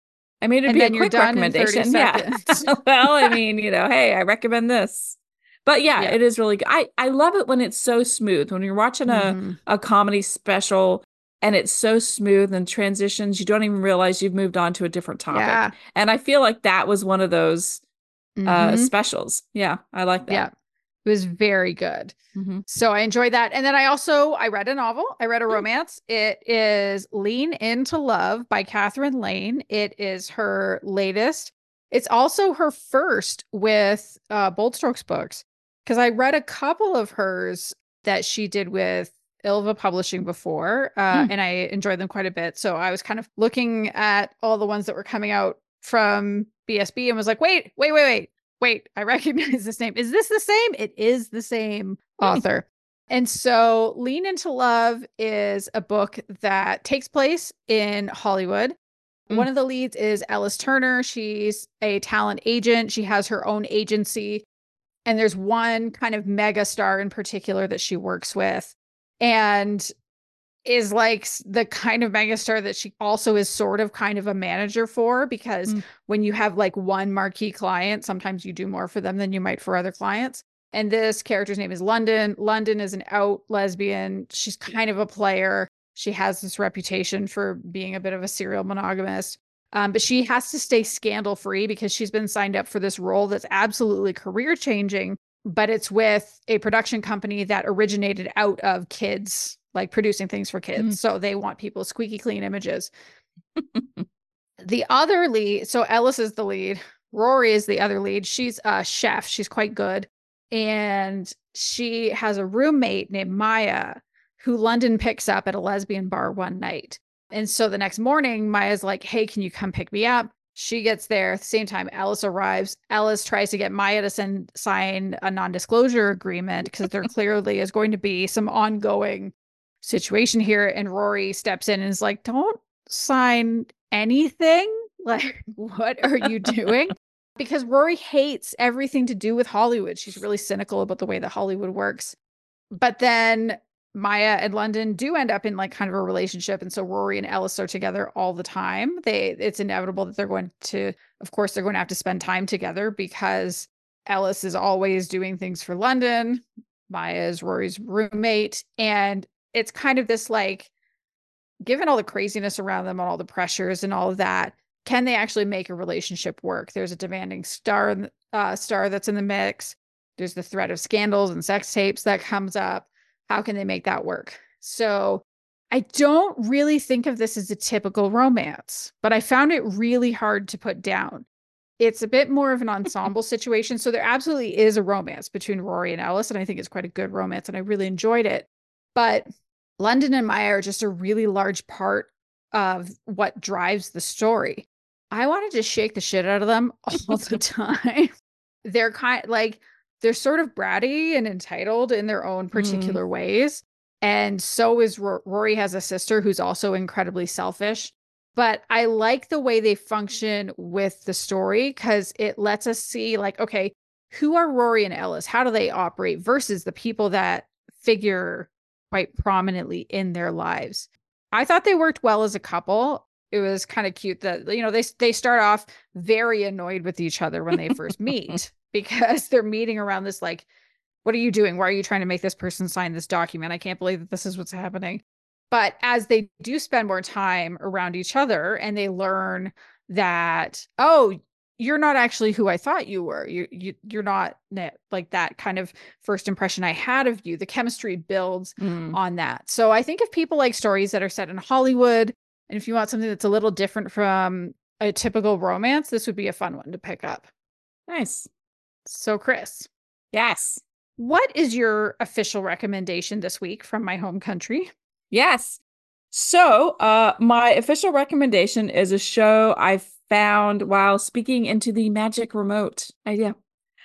I mean, it'd and be a then you're quick done in thirty recommendation. Yeah. seconds. Well, I mean, you know, hey, I recommend this. But yeah, Yeah. it is really good. I, I love it when it's so smooth. When you're watching a, Mhm. a comedy special and it's so smooth and transitions, you don't even realize you've moved on to a different topic. Yeah. And I feel like that was one of those uh Mhm. specials. Yeah, I like Yeah. that. It was very good. Hmm. So I enjoyed that. And then I also I read a novel. I read a Mm. romance. It is Lean Into Love by Catherine Lane. It is her latest. It's also her first with uh Bold Strokes books. Because I read a couple of hers that she did with Ilva Publishing before, uh, Mm. and I enjoyed them quite a bit. So I was kind of looking at all the ones that were coming out from B S B and was like, wait, wait, wait, wait. Wait, I recognize this name. Is this the same? It is the same Mm. author. And so Lean Into Love is a book that takes place in Hollywood. One Mm. of the leads is Ellis Turner. She's a talent agent. She has her own agency. And there's one kind of mega star in particular that she works with. And is like the kind of megastar that she also is sort of kind of a manager for, because mm. when you have like one marquee client, sometimes you do more for them than you might for other clients. And this character's name is London. London is an out lesbian. She's kind of a player. She has this reputation for being a bit of a serial monogamist. Um, but she has to stay scandal free because she's been signed up for this role that's absolutely career changing, but it's with a production company that originated out of kids, like producing things for kids. Mm. So they want people squeaky clean images. The other lead, so Ellis is the lead. Rory is the other lead. She's a chef. She's quite good. And she has a roommate named Maya who London picks up at a lesbian bar one night. And so the next morning, Maya's like, hey, can you come pick me up? She gets there at the same time Ellis arrives. Ellis tries to get Maya to send sign a non-disclosure agreement because there clearly is going to be some ongoing situation here. And Rory steps in and is like, don't sign anything. Like, what are you doing? Because Rory hates everything to do with Hollywood. She's really cynical about the way that Hollywood works. But then Maya and London do end up in like kind of a relationship. And so Rory and Ellis are together all the time. They, it's inevitable that they're going to, of course, they're going to have to spend time together because Ellis is always doing things for London. Maya is Rory's roommate. And it's kind of this like, given all the craziness around them and all the pressures and all of that, can they actually make a relationship work? There's a demanding star, uh, star that's in the mix. There's the threat of scandals and sex tapes that comes up. How can they make that work? So I don't really think of this as a typical romance, but I found it really hard to put down. It's a bit more of an ensemble situation. So there absolutely is a romance between Rory and Ellis, and I think it's quite a good romance, and I really enjoyed it. But London and Maya are just a really large part of what drives the story. I wanted to shake the shit out of them all the time. They're kind like, they're sort of bratty and entitled in their own particular mm. ways. And so is R- Rory has a sister who's also incredibly selfish. But I like the way they function with the story because it lets us see like, okay, who are Rory and Ellis? How do they operate versus the people that figure quite prominently in their lives? I thought they worked well as a couple. It was kind of cute that, you know, they they start off very annoyed with each other when they first meet because they're meeting around this like, what are you doing? Why are you trying to make this person sign this document? I can't believe that this is what's happening. But as they do spend more time around each other and they learn that, oh, you're not actually who I thought you were. You, you, you're not like that kind of first impression I had of you. The chemistry builds mm. on that. So I think if people like stories that are set in Hollywood, and if you want something that's a little different from a typical romance, this would be a fun one to pick up. Nice. So, Chris. Yes. What is your official recommendation this week from my home country? Yes. So, uh, my official recommendation is a show I found while speaking into the magic remote idea.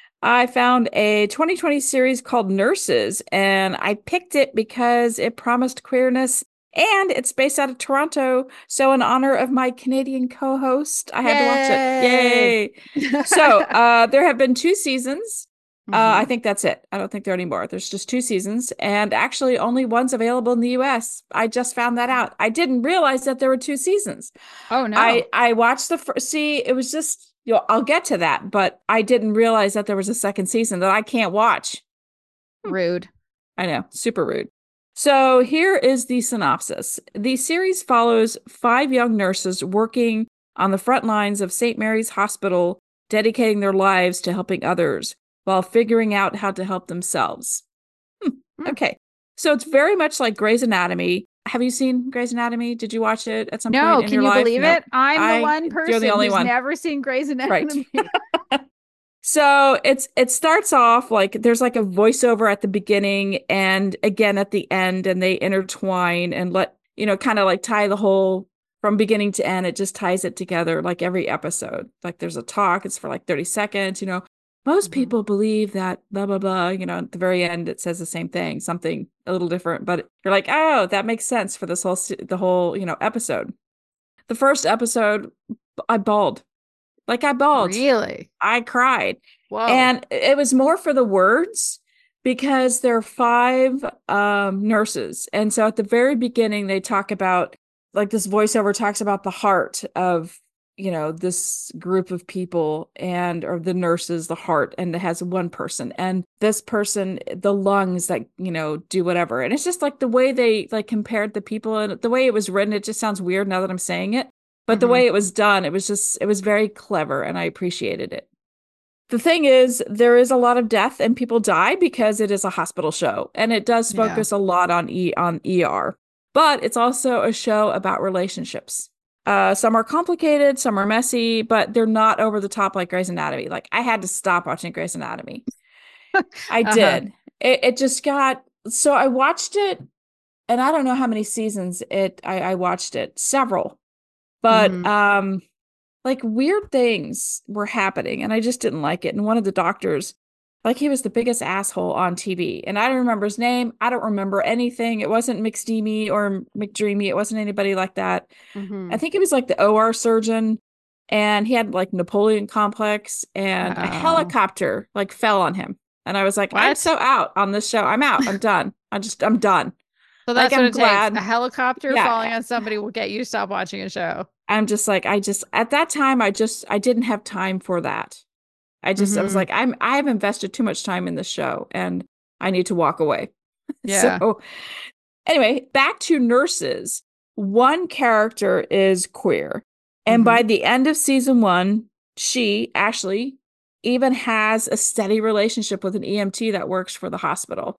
I found a twenty twenty series called Nurses, and I picked it because it promised queerness, and it's based out of Toronto. So in honor of my Canadian co-host, I had Yay! to watch it. Yay! So uh, there have been two seasons. Mm-hmm. Uh, I think that's it. I don't think there are any more. There's just two seasons, and actually only one's available in the U S. I just found that out. I didn't realize that there were two seasons. Oh, no. I, I watched the first. See, it was just, you know, I'll get to that, but I didn't realize that there was a second season that I can't watch. Rude. I know. Super rude. So here is the synopsis. The series follows five young nurses working on the front lines of Saint Mary's Hospital, dedicating their lives to helping others while figuring out how to help themselves. Hmm. Mm. Okay. So it's very much like Grey's Anatomy. Have you seen Grey's Anatomy? Did you watch it at some no, point in your life? No, can you believe no. it? I'm I, the one person you're the only who's one. never seen Grey's Anatomy. Right. So it's it starts off like there's like a voiceover at the beginning and again at the end, and they intertwine and let, you know, kind of like tie the whole from beginning to end. It just ties it together like every episode. Like there's a talk, it's for like thirty seconds, you know. Most mm-hmm. people believe that blah, blah, blah, you know, at the very end, it says the same thing, something a little different, but you're like, oh, that makes sense for this whole, the whole, you know, episode. The first episode, I bawled. Like I bawled. Really? I cried. Whoa. And it was more for the words because there are five um, nurses. And so at the very beginning, they talk about, like, this voiceover talks about the heart of, you know, this group of people, and or the nurses, the heart, and it has one person, and this person, the lungs that, you know, do whatever. And it's just like the way they like compared the people, and the way it was written, it just sounds weird now that I'm saying it. But mm-hmm. the way it was done, it was just, it was very clever, and I appreciated it. The thing is, there is a lot of death and people die because it is a hospital show, and it does focus yeah. a lot on E on E R, but it's also a show about relationships. Uh, some are complicated, some are messy, but they're not over the top like Grey's Anatomy. Like, I had to stop watching Grey's Anatomy. I uh-huh. did. It, it just got, so I watched it, and I don't know how many seasons it I, I watched it, several, but mm-hmm. um. like weird things were happening, and I just didn't like it. And one of the doctors, like, he was the biggest asshole on T V, and I don't remember his name. I don't remember anything. It wasn't McSteamy or McDreamy. It wasn't anybody like that. Mm-hmm. I think he was like the O R surgeon, and he had like Napoleon complex, and oh. a helicopter like fell on him. And I was like, what? I'm so out on this show. I'm out. I'm done. I just, I'm done. So that's like, what I'm it glad. takes. A helicopter yeah. falling on somebody will get you to stop watching a show. I'm just like, I just, at that time, I just, I didn't have time for that. I just, mm-hmm. I was like, I'm, I've invested too much time in this show, and I need to walk away. Yeah. So anyway, back to Nurses. One character is queer. And mm-hmm. by the end of season one, she, Ashley, even has a steady relationship with an E M T that works for the hospital.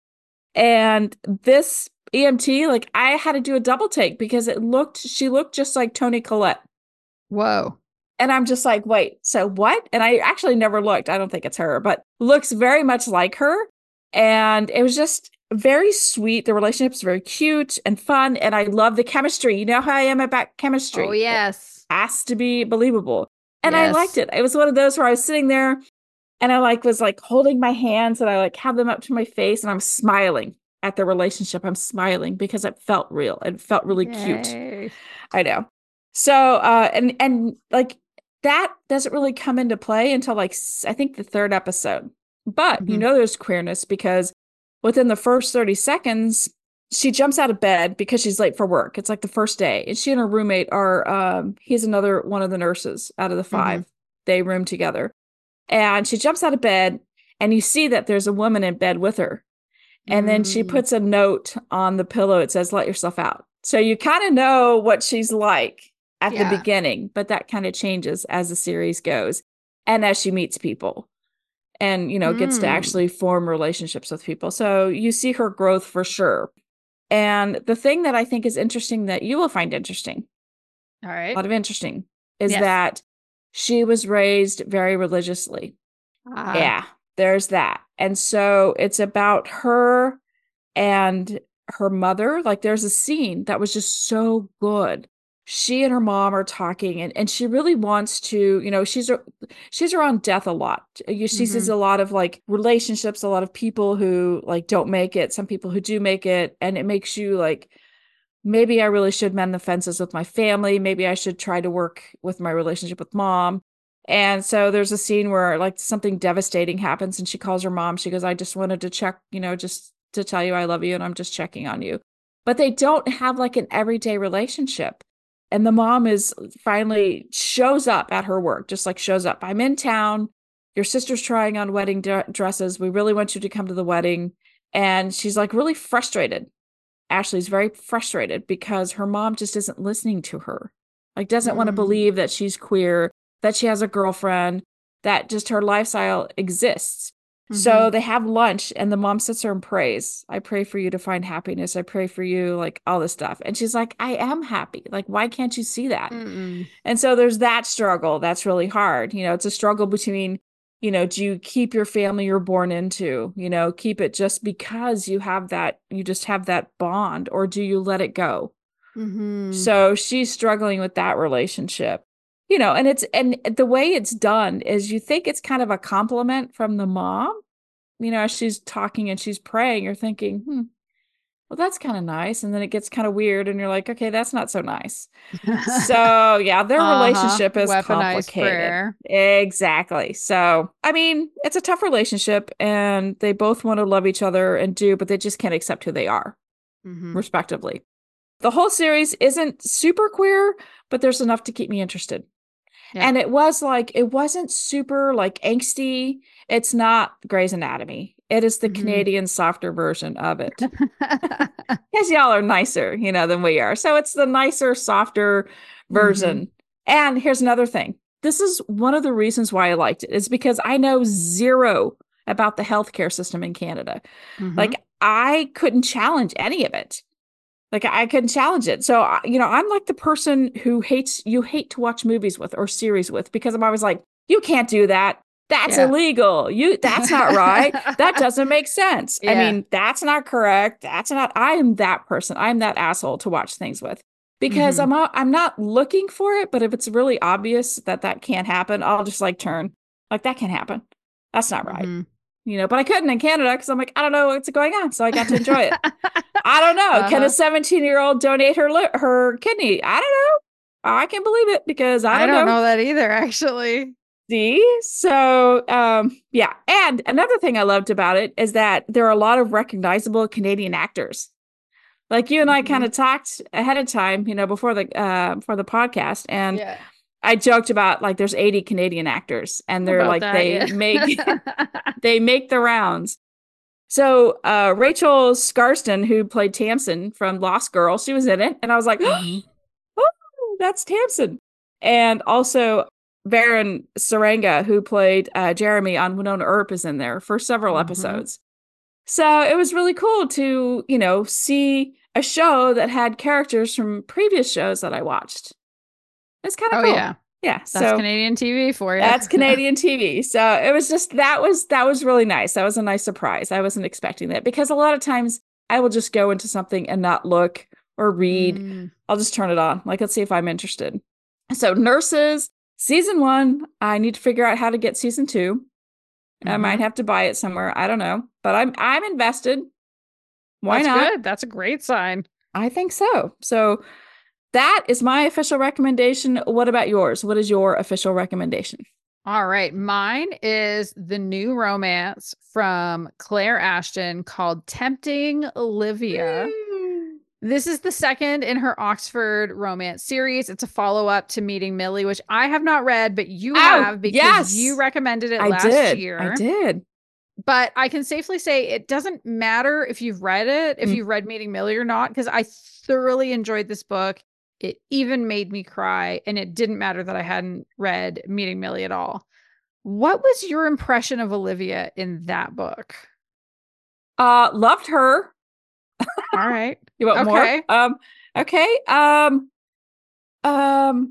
And this E M T, like, I had to do a double take because it looked, she looked just like Toni Collette. Whoa. And I'm just like, wait, so what? And I actually never looked. I don't think it's her, but looks very much like her. And it was just very sweet. The relationship's very cute and fun. And I love the chemistry. You know how I am about chemistry. Oh, yes. It has to be believable. And yes. I liked it. It was one of those where I was sitting there, and I like was like holding my hands, and I like have them up to my face, and I'm smiling at the relationship. I'm smiling because it felt real. It felt really Yay. Cute. I know. So, uh, and, and like that doesn't really come into play until like, I think the third episode, but mm-hmm. you know, there's queerness because within the first thirty seconds, she jumps out of bed because she's late for work. It's like the first day, and she and her roommate are, um, he's another one of the nurses out of the five. Mm-hmm. They room together, and she jumps out of bed, and you see that there's a woman in bed with her. And then she puts a note on the pillow. It says, let yourself out. So you kind of know what she's like at yeah. the beginning, but that kind of changes as the series goes and as she meets people and, you know, mm. gets to actually form relationships with people. So you see her growth for sure. And the thing that I think is interesting that you will find interesting, all right, a lot of interesting, is yes. that she was raised very religiously. Uh. Yeah. There's that. And so it's about her and her mother. Like, there's a scene that was just so good. She and her mom are talking, and, and she really wants to, you know, she's she's around death a lot. She mm-hmm. sees a lot of like relationships, a lot of people who like don't make it, some people who do make it. And it makes you like, maybe I really should mend the fences with my family. Maybe I should try to work with my relationship with mom. And so there's a scene where like something devastating happens, and she calls her mom. She goes, I just wanted to check, you know, just to tell you I love you, and I'm just checking on you. But they don't have like an everyday relationship. And the mom is finally shows up at her work, just like shows up. I'm in town. Your sister's trying on wedding d- dresses. We really want you to come to the wedding. And she's like really frustrated. Ashley's very frustrated because her mom just isn't listening to her. Like, doesn't mm. want to believe that she's queer, that she has a girlfriend, that just her lifestyle exists. Mm-hmm. So they have lunch, and the mom sits there and prays. I pray for you to find happiness. I pray for you, like all this stuff. And she's like, I am happy. Like, why can't you see that? Mm-mm. And so there's that struggle. That's really hard. You know, it's a struggle between, you know, do you keep your family you're born into, you know, keep it just because you have that, you just have that bond, or do you let it go? Mm-hmm. So she's struggling with that relationship. You know, and it's, and the way it's done is you think it's kind of a compliment from the mom, you know, as she's talking and she's praying, you're thinking, hmm, well, that's kind of nice. And then it gets kind of weird, and you're like, okay, that's not so nice. So, yeah, their Uh-huh. relationship is Weaponized complicated. prayer. Exactly. So, I mean, it's a tough relationship, and they both want to love each other and do, but they just can't accept who they are, Mm-hmm. respectively. The whole series isn't super queer, but there's enough to keep me interested. Yeah. And it was like, it wasn't super like angsty. It's not Grey's Anatomy. It is the Mm-hmm. Canadian softer version of it. Because y'all are nicer, you know, than we are. So it's the nicer, softer Mm-hmm. version. And here's another thing. This is one of the reasons why I liked it, is because I know zero about the healthcare system in Canada. Mm-hmm. Like, I couldn't challenge any of it. Like, I couldn't challenge it. So, I- you know, I'm like the person who hates, you hate to watch movies with or series with, because I'm always like, you can't do that. That's Yeah. illegal. You, that's not right. That doesn't make sense. I Yeah. mean, that's not correct. That's not, I am that person. I'm that asshole to watch things with, because Mm-hmm. I'm not, I'm not looking for it. But if it's really obvious that that can't happen, I'll just like turn, like, that can't happen. That's not right. Mm-hmm. You know, but I couldn't in Canada because I'm like, I don't know what's going on. So I got to enjoy it. I don't know. Can a Uh-huh. seventeen year old donate her li- her kidney? I don't know. I can't believe it because I I don't don't know. know that either, actually. See? So, um, yeah. And another thing I loved about it is that there are a lot of recognizable Canadian actors. Like, you and I kind Mm-hmm. of talked ahead of time, you know, before the uh before the podcast, and Yeah. I joked about like there's eighty Canadian actors, and they're About like that, they yeah. make they make the rounds. So uh, Rachel Scarston, who played Tamsin from Lost Girl, she was in it, and I was like, Mm-hmm. "Oh, that's Tamsin." And also Baron Serenga, who played uh, Jeremy on Winona Earp, is in there for several Mm-hmm. episodes. So it was really cool to, you know, see a show that had characters from previous shows that I watched. It's kind of Oh, cool. yeah. Yeah. That's So Canadian T V for you. that's Canadian T V. So it was just that was that was really nice. That was a nice surprise. I wasn't expecting that, because a lot of times I will just go into something and not look or read. Mm. I'll just turn it on. Like, let's see if I'm interested. So Nurses, season one, I need to figure out how to get season two. I might Mm-hmm. have to buy it somewhere. I don't know, but I'm I'm invested. Why That's not? good. That's a great sign. I think so. So that is my official recommendation. What about yours? What is your official recommendation? All right. Mine is the new romance from Claire Ashton called Tempting Olivia. Mm. This is the second in her Oxford romance series. It's a follow up to Meeting Millie, which I have not read, but you Oh, have because you yes. recommended it I last did. I year. did. But I can safely say it doesn't matter if you've read it, if Mm. you've read Meeting Millie or not, because I thoroughly enjoyed this book. It even made me cry, and it didn't matter that I hadn't read Meeting Millie at all. What was your impression of Olivia in that book? Uh, loved her. All right. You want more? Okay. Um, okay. Um, um,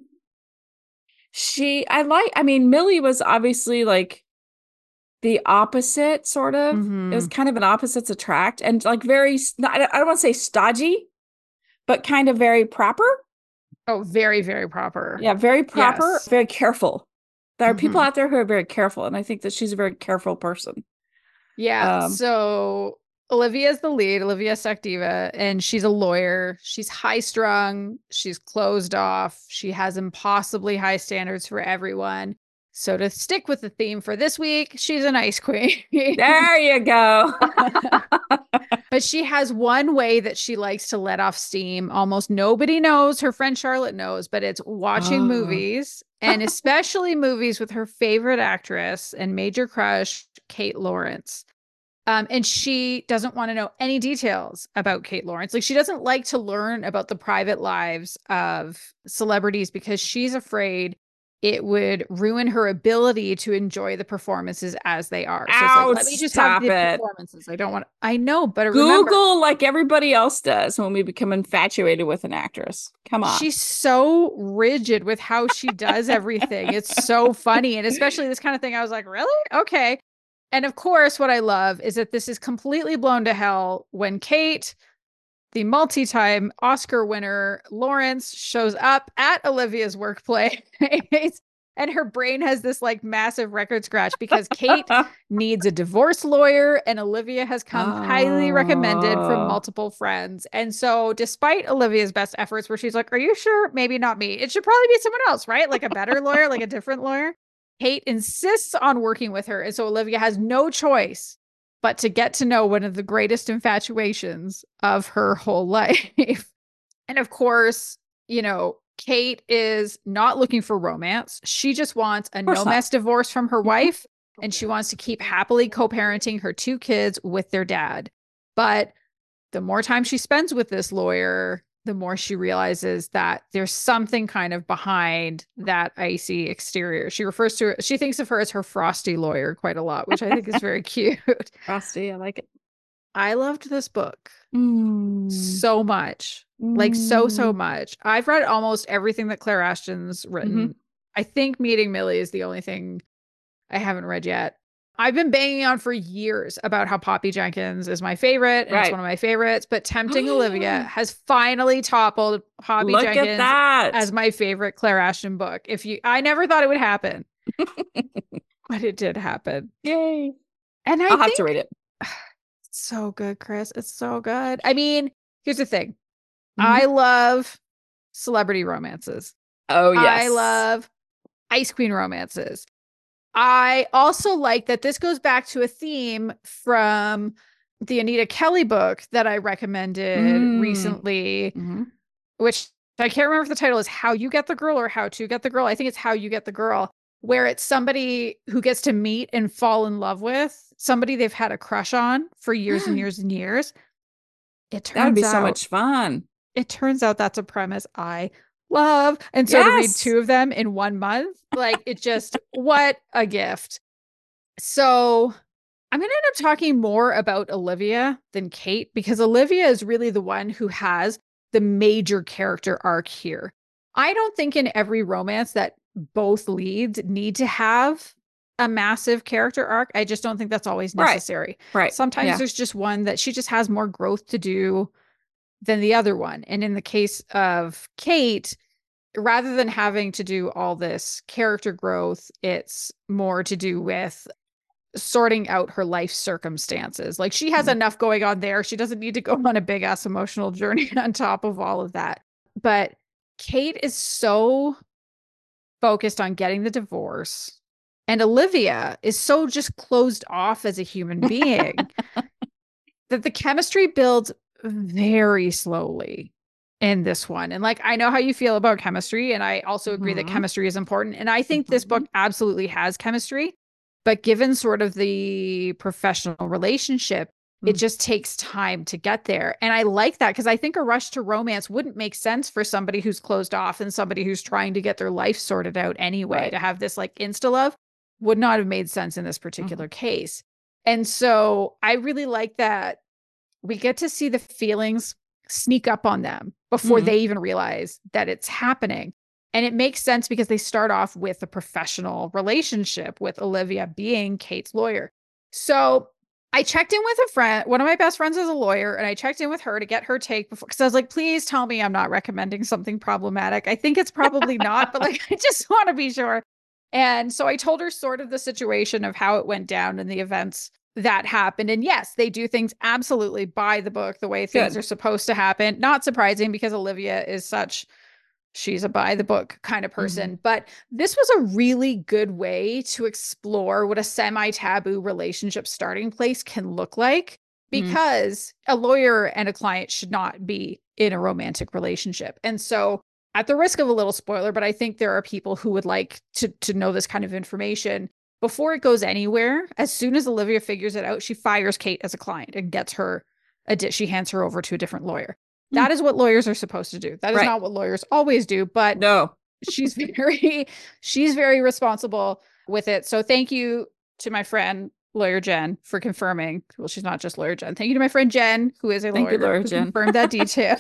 she, I like, I mean, Millie was obviously like the opposite, sort of. It was Mm-hmm. kind of an opposites attract, and like very, I don't want to say stodgy, but kind of very proper. Oh, very, very proper. Yeah, very proper, Yes. very careful. There are people Mm-hmm. out there who are very careful, and I think that she's a very careful person. Yeah. Um, So Olivia is the lead, Olivia Sakdiva, and she's a lawyer. She's high strung. She's closed off. She has impossibly high standards for everyone. So to stick with the theme for this week, she's an ice queen. there you go. But she has one way that she likes to let off steam. Almost nobody knows. Her friend Charlotte knows, but it's watching Oh. movies, and especially movies with her favorite actress and major crush, Kate Lawrence. Um, and she doesn't want to know any details about Kate Lawrence. Like, she doesn't like to learn about the private lives of celebrities because she's afraid it would ruin her ability to enjoy the performances as they are. So it's like, Ouch, let me just have stop the it. performances. I don't want to, I know, but remember, Google like everybody else does when we become infatuated with an actress. Come on. she's so rigid with how she does everything. It's so funny. And especially this kind of thing, I was like, really? Okay. And of course, what I love is that this is completely blown to hell when Kate, the multi-time Oscar winner Lawrence, shows up at Olivia's workplace And her brain has this like massive record scratch because Kate needs a divorce lawyer and Olivia has come oh. highly recommended from multiple friends. And so despite Olivia's best efforts where she's like, are you sure? Maybe not me. It should probably be someone else, right? Like a better lawyer, like a different lawyer. Kate insists on working with her. And so Olivia has no choice but to get to know one of the greatest infatuations of her whole life. And of course, you know, Kate is not looking for romance. She just wants a no mess divorce from her wife, and she wants to keep happily co-parenting her two kids with their dad. But the more time she spends with this lawyer, the more she realizes that there's something kind of behind that icy exterior. She refers to it, she thinks of her as her frosty lawyer quite a lot, which I think is very cute. Frosty, I like it. I loved this book mm. so much. Like so, so much. I've read almost everything that Claire Ashton's written. Mm-hmm. I think Meeting Millie is the only thing I haven't read yet. I've been banging on for years about how Poppy Jenkins is my favorite and right. it's one of my favorites, but Tempting Olivia has finally toppled Poppy Look Jenkins at that. as my favorite Claire Ashton book. If you, I never thought it would happen, but it did happen. Yay. And I I'll think, have to read it. It's so good, Chris. It's so good. I mean, here's the thing. Mm-hmm. I love celebrity romances. Oh, yes. I love Ice Queen romances. I also like that this goes back to a theme from the Anita Kelly book that I recommended mm. recently, mm-hmm. which I can't remember if the title is How You Get the Girl or How to Get the Girl. I think it's How You Get the Girl, where it's somebody who gets to meet and fall in love with somebody they've had a crush on for years and years and years. It turns out that would be out, so much fun. It turns out that's a premise I love. And so yes. to read two of them in one month, like it just, what a gift. So I'm going to end up talking more about Olivia than Kate, because Olivia is really the one who has the major character arc here. I don't think in every romance that both leads need to have a massive character arc. I just don't think that's always necessary. Right. right. Sometimes yeah. there's just one that she just has more growth to do than the other one. And in the case of Kate, rather than having to do all this character growth, it's more to do with sorting out her life circumstances. Like she has mm-hmm. enough going on there. She doesn't need to go on a big ass emotional journey on top of all of that. But Kate is so focused on getting the divorce, and Olivia is so just closed off as a human being that the chemistry builds very slowly in this one. And like, I know how you feel about chemistry, and I also agree mm-hmm. that chemistry is important. And I think mm-hmm. this book absolutely has chemistry, but given sort of the professional relationship, mm-hmm. it just takes time to get there. And I like that, because I think a rush to romance wouldn't make sense for somebody who's closed off and somebody who's trying to get their life sorted out anyway. Right. To have this like insta love would not have made sense in this particular mm-hmm. case. And so I really like that we get to see the feelings sneak up on them before mm-hmm. they even realize that it's happening. And it makes sense because they start off with a professional relationship with Olivia being Kate's lawyer. So I checked in with a friend, one of my best friends is a lawyer, and I checked in with her to get her take before, because I was like, please tell me I'm not recommending something problematic. I think it's probably not, but like, I just want to be sure. And so I told her sort of the situation of how it went down and the events that happened. And yes, they do things absolutely by the book, the way things Good. Are supposed to happen. Not surprising, because Olivia is such, she's a by the book kind of person. Mm-hmm. But this was a really good way to explore what a semi-taboo relationship starting place can look like, because mm-hmm. a lawyer and a client should not be in a romantic relationship. And so, at the risk of a little spoiler, but I think there are people who would like to, to know this kind of information. Before it goes anywhere, as soon as Olivia figures it out, she fires Kate as a client and gets her, a di- she hands her over to a different lawyer. Mm. That is what lawyers are supposed to do. That is right. not what lawyers always do, but no, she's very, she's very responsible with it. So thank you to my friend, lawyer Jen, for confirming. Well, she's not just lawyer Jen. Thank you to my friend Jen, who is a thank lawyer, you, lawyer who Jen. confirmed that detail.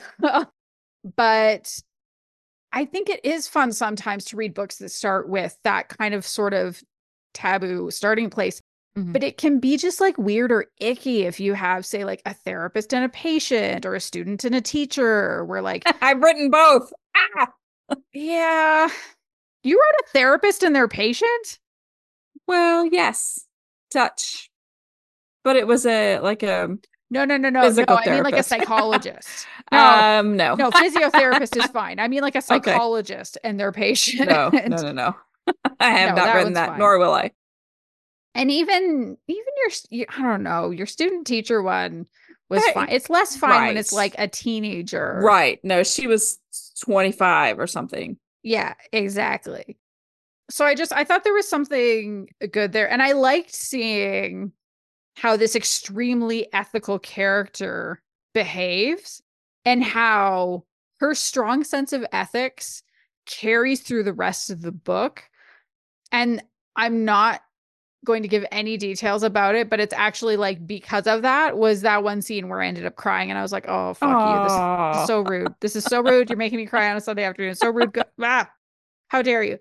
But I think it is fun sometimes to read books that start with that kind of sort of taboo starting place, mm-hmm. but it can be just like weird or icky if you have, say, like a therapist and a patient, or a student and a teacher, where like I've written both. Ah! Yeah, You wrote a therapist and their patient? Well, yes. Touch. But it was a like a No, no, no, no, no. physical I mean like a therapist. psychologist. No, um, no. no, physiotherapist is fine. I mean like a Okay. psychologist and their patient. No, no, no, no. I have No, not that written one's that, fine. nor will I. And even even your, I don't know, your student teacher one was Hey, fine. It's less fine when it's right. like a teenager. Right. No, she was twenty-five or something. Yeah, exactly. So I just I thought there was something good there. And I liked seeing how this extremely ethical character behaves and how her strong sense of ethics carries through the rest of the book. And I'm not going to give any details about it, but it's actually like because of that was that one scene where I ended up crying and I was like, oh, fuck you. This is Oh. so rude. This is so rude. You're making me cry on a Sunday afternoon. It's so rude. Go- ah, how dare you?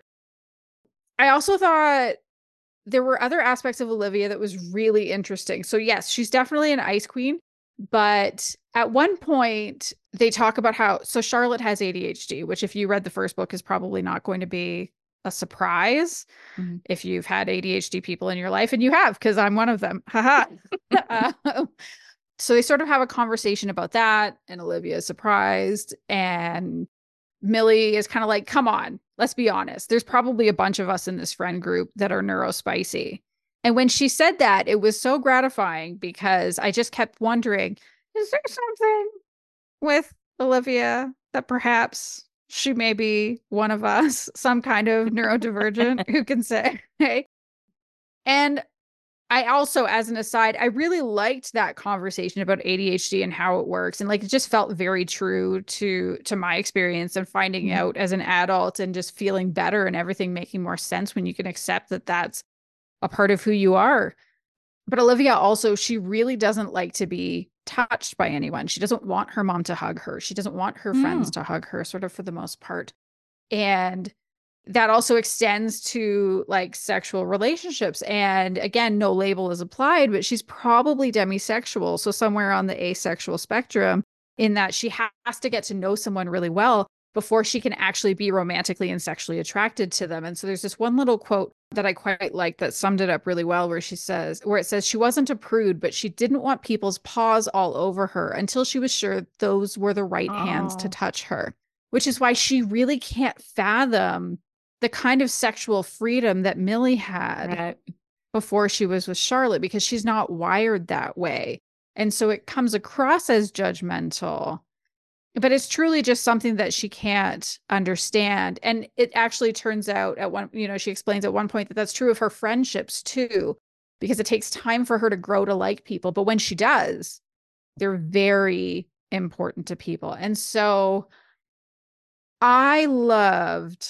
I also thought there were other aspects of Olivia that was really interesting. So yes, she's definitely an ice queen, but at one point they talk about how so Charlotte has A D H D, which if you read the first book is probably not going to be a surprise Mhm. if you've had A D H D people in your life, and you have because I'm one of them. Haha. um, so they sort of have a conversation about that, and Olivia is surprised, and Millie is kind of like, come on, let's be honest. There's probably a bunch of us in this friend group that are neurospicy. And when she said that, it was so gratifying because I just kept wondering, is there something with Olivia that perhaps she may be one of us, some kind of neurodivergent, who can say, hey? And I also, as an aside, I really liked that conversation about A D H D and how it works. And like it just felt very true to to my experience and finding Mhm. out as an adult and just feeling better and everything making more sense when you can accept that that's a part of who you are. But Olivia also, she really doesn't like to be touched by anyone. She doesn't want her mom to hug her. She doesn't want her friends Mm. to hug her, sort of for the most part. And that also extends to like sexual relationships. And again, no label is applied, but she's probably demisexual. So somewhere on the asexual spectrum, in that she has to get to know someone really well before she can actually be romantically and sexually attracted to them. And so there's this one little quote that I quite like that summed it up really well, where she says, where it says, she wasn't a prude, but she didn't want people's paws all over her until she was sure those were the right hands to Oh. touch her, which is why she really can't fathom the kind of sexual freedom that Millie had Right. before she was with Charlotte, because she's not wired that way. And so it comes across as judgmental, but it's truly just something that she can't understand. And it actually turns out at one, you know, she explains at one point that that's true of her friendships too, because it takes time for her to grow to like people. But when she does, they're very important to people. And so I loved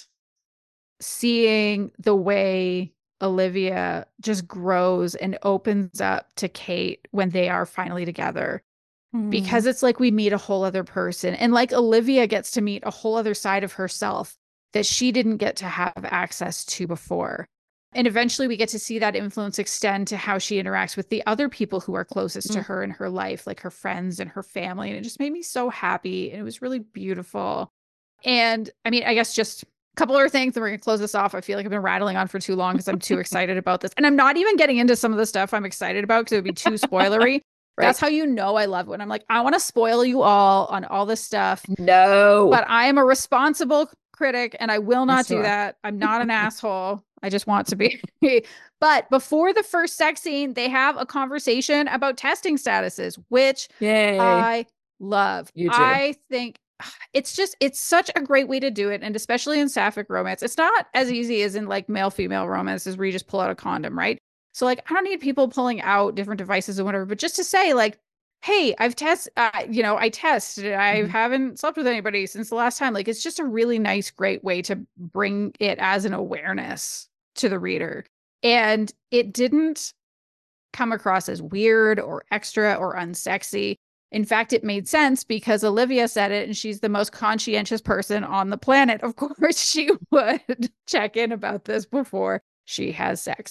seeing the way Olivia just grows and opens up to Kate when they are finally together, Mm. because it's like we meet a whole other person. And like Olivia gets to meet a whole other side of herself that she didn't get to have access to before. And eventually we get to see that influence extend to how she interacts with the other people who are closest to Mm. her in her life, like her friends and her family. And it just made me so happy. And it was really beautiful. And I mean, I guess just a couple other things, and we're going to close this off. I feel like I've been rattling on for too long because I'm too excited about this. And I'm not even getting into some of the stuff I'm excited about because it would be too spoilery. Right. That's how you know I love it. When I'm like, I want to spoil you all on all this stuff. No. But I am a responsible critic and I will not Yes, you do are. that. I'm not an asshole. I just want to be. But before the first sex scene, they have a conversation about testing statuses, which Yay. I love. You do. I think it's just, it's such a great way to do it. And especially in sapphic romance, it's not as easy as in like male female romances where you just pull out a condom, right? So like, I don't need people pulling out different devices or whatever, but just to say like, hey, I've tested, uh, you know, I tested, I Mhm. haven't slept with anybody since the last time. Like, it's just a really nice, great way to bring it as an awareness to the reader. And it didn't come across as weird or extra or unsexy. In fact, it made sense because Olivia said it and she's the most conscientious person on the planet. Of course, she would check in about this before she has sex.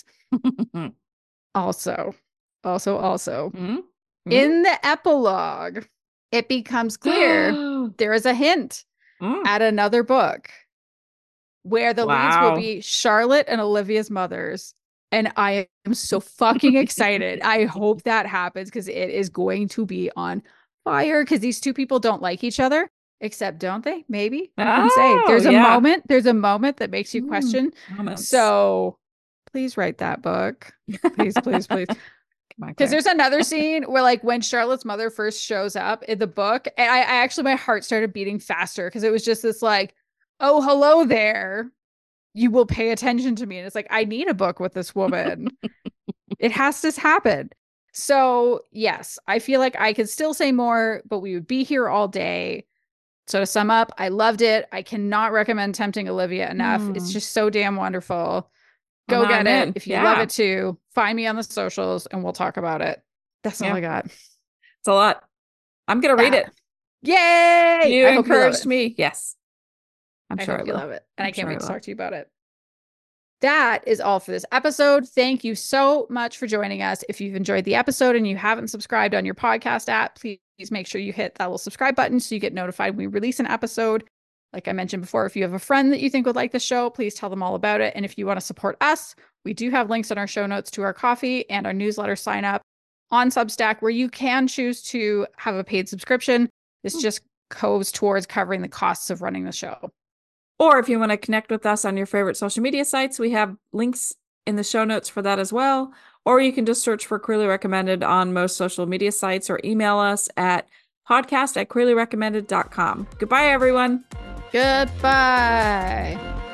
Also, also, also, Mm. Mm. in the epilogue, it becomes clear there is a hint Mm. at another book where the leads will Wow. be Charlotte and Olivia's mothers. And I am so fucking excited. I hope that happens because it is going to be on fire because these two people don't like each other, except don't they? Maybe. Who can say? Oh, There's a yeah. moment. There's a moment that makes you Mm, question. moments. So please write that book. Please, please, please. Come on, Because Claire. there's another scene where, like, when Charlotte's mother first shows up in the book, and I, I actually, my heart started beating faster because it was just this, like, oh, hello there. You will pay attention to me. And it's like, I need a book with this woman. It has to happen. So, yes, I feel like I could still say more, but we would be here all day. So, to sum up, I loved it. I cannot recommend Tempting Olivia enough. Mm. It's just so damn wonderful. Go Well, now get I'm it. in. If you Yeah. love it too, find me on the socials and we'll talk about it. That's all Yeah. I got. It's a lot. I'm going to read Yeah. it. Yay! You I hope you love encouraged it. me. Yes. I'm I sure I hope you will. love it. And I'm I can't sure wait I to will. talk to you about it. That is all for this episode. Thank you so much for joining us. If you've enjoyed the episode and you haven't subscribed on your podcast app, please make sure you hit that little subscribe button so you get notified when we release an episode. Like I mentioned before, if you have a friend that you think would like the show, please tell them all about it. And if you want to support us, we do have links in our show notes to our coffee and our newsletter sign up on Substack, where you can choose to have a paid subscription. This just goes towards covering the costs of running the show. Or if you want to connect with us on your favorite social media sites, we have links in the show notes for that as well. Or you can just search for Queerly Recommended on most social media sites or email us at podcast at queerly recommended dot com. Goodbye, everyone. Goodbye.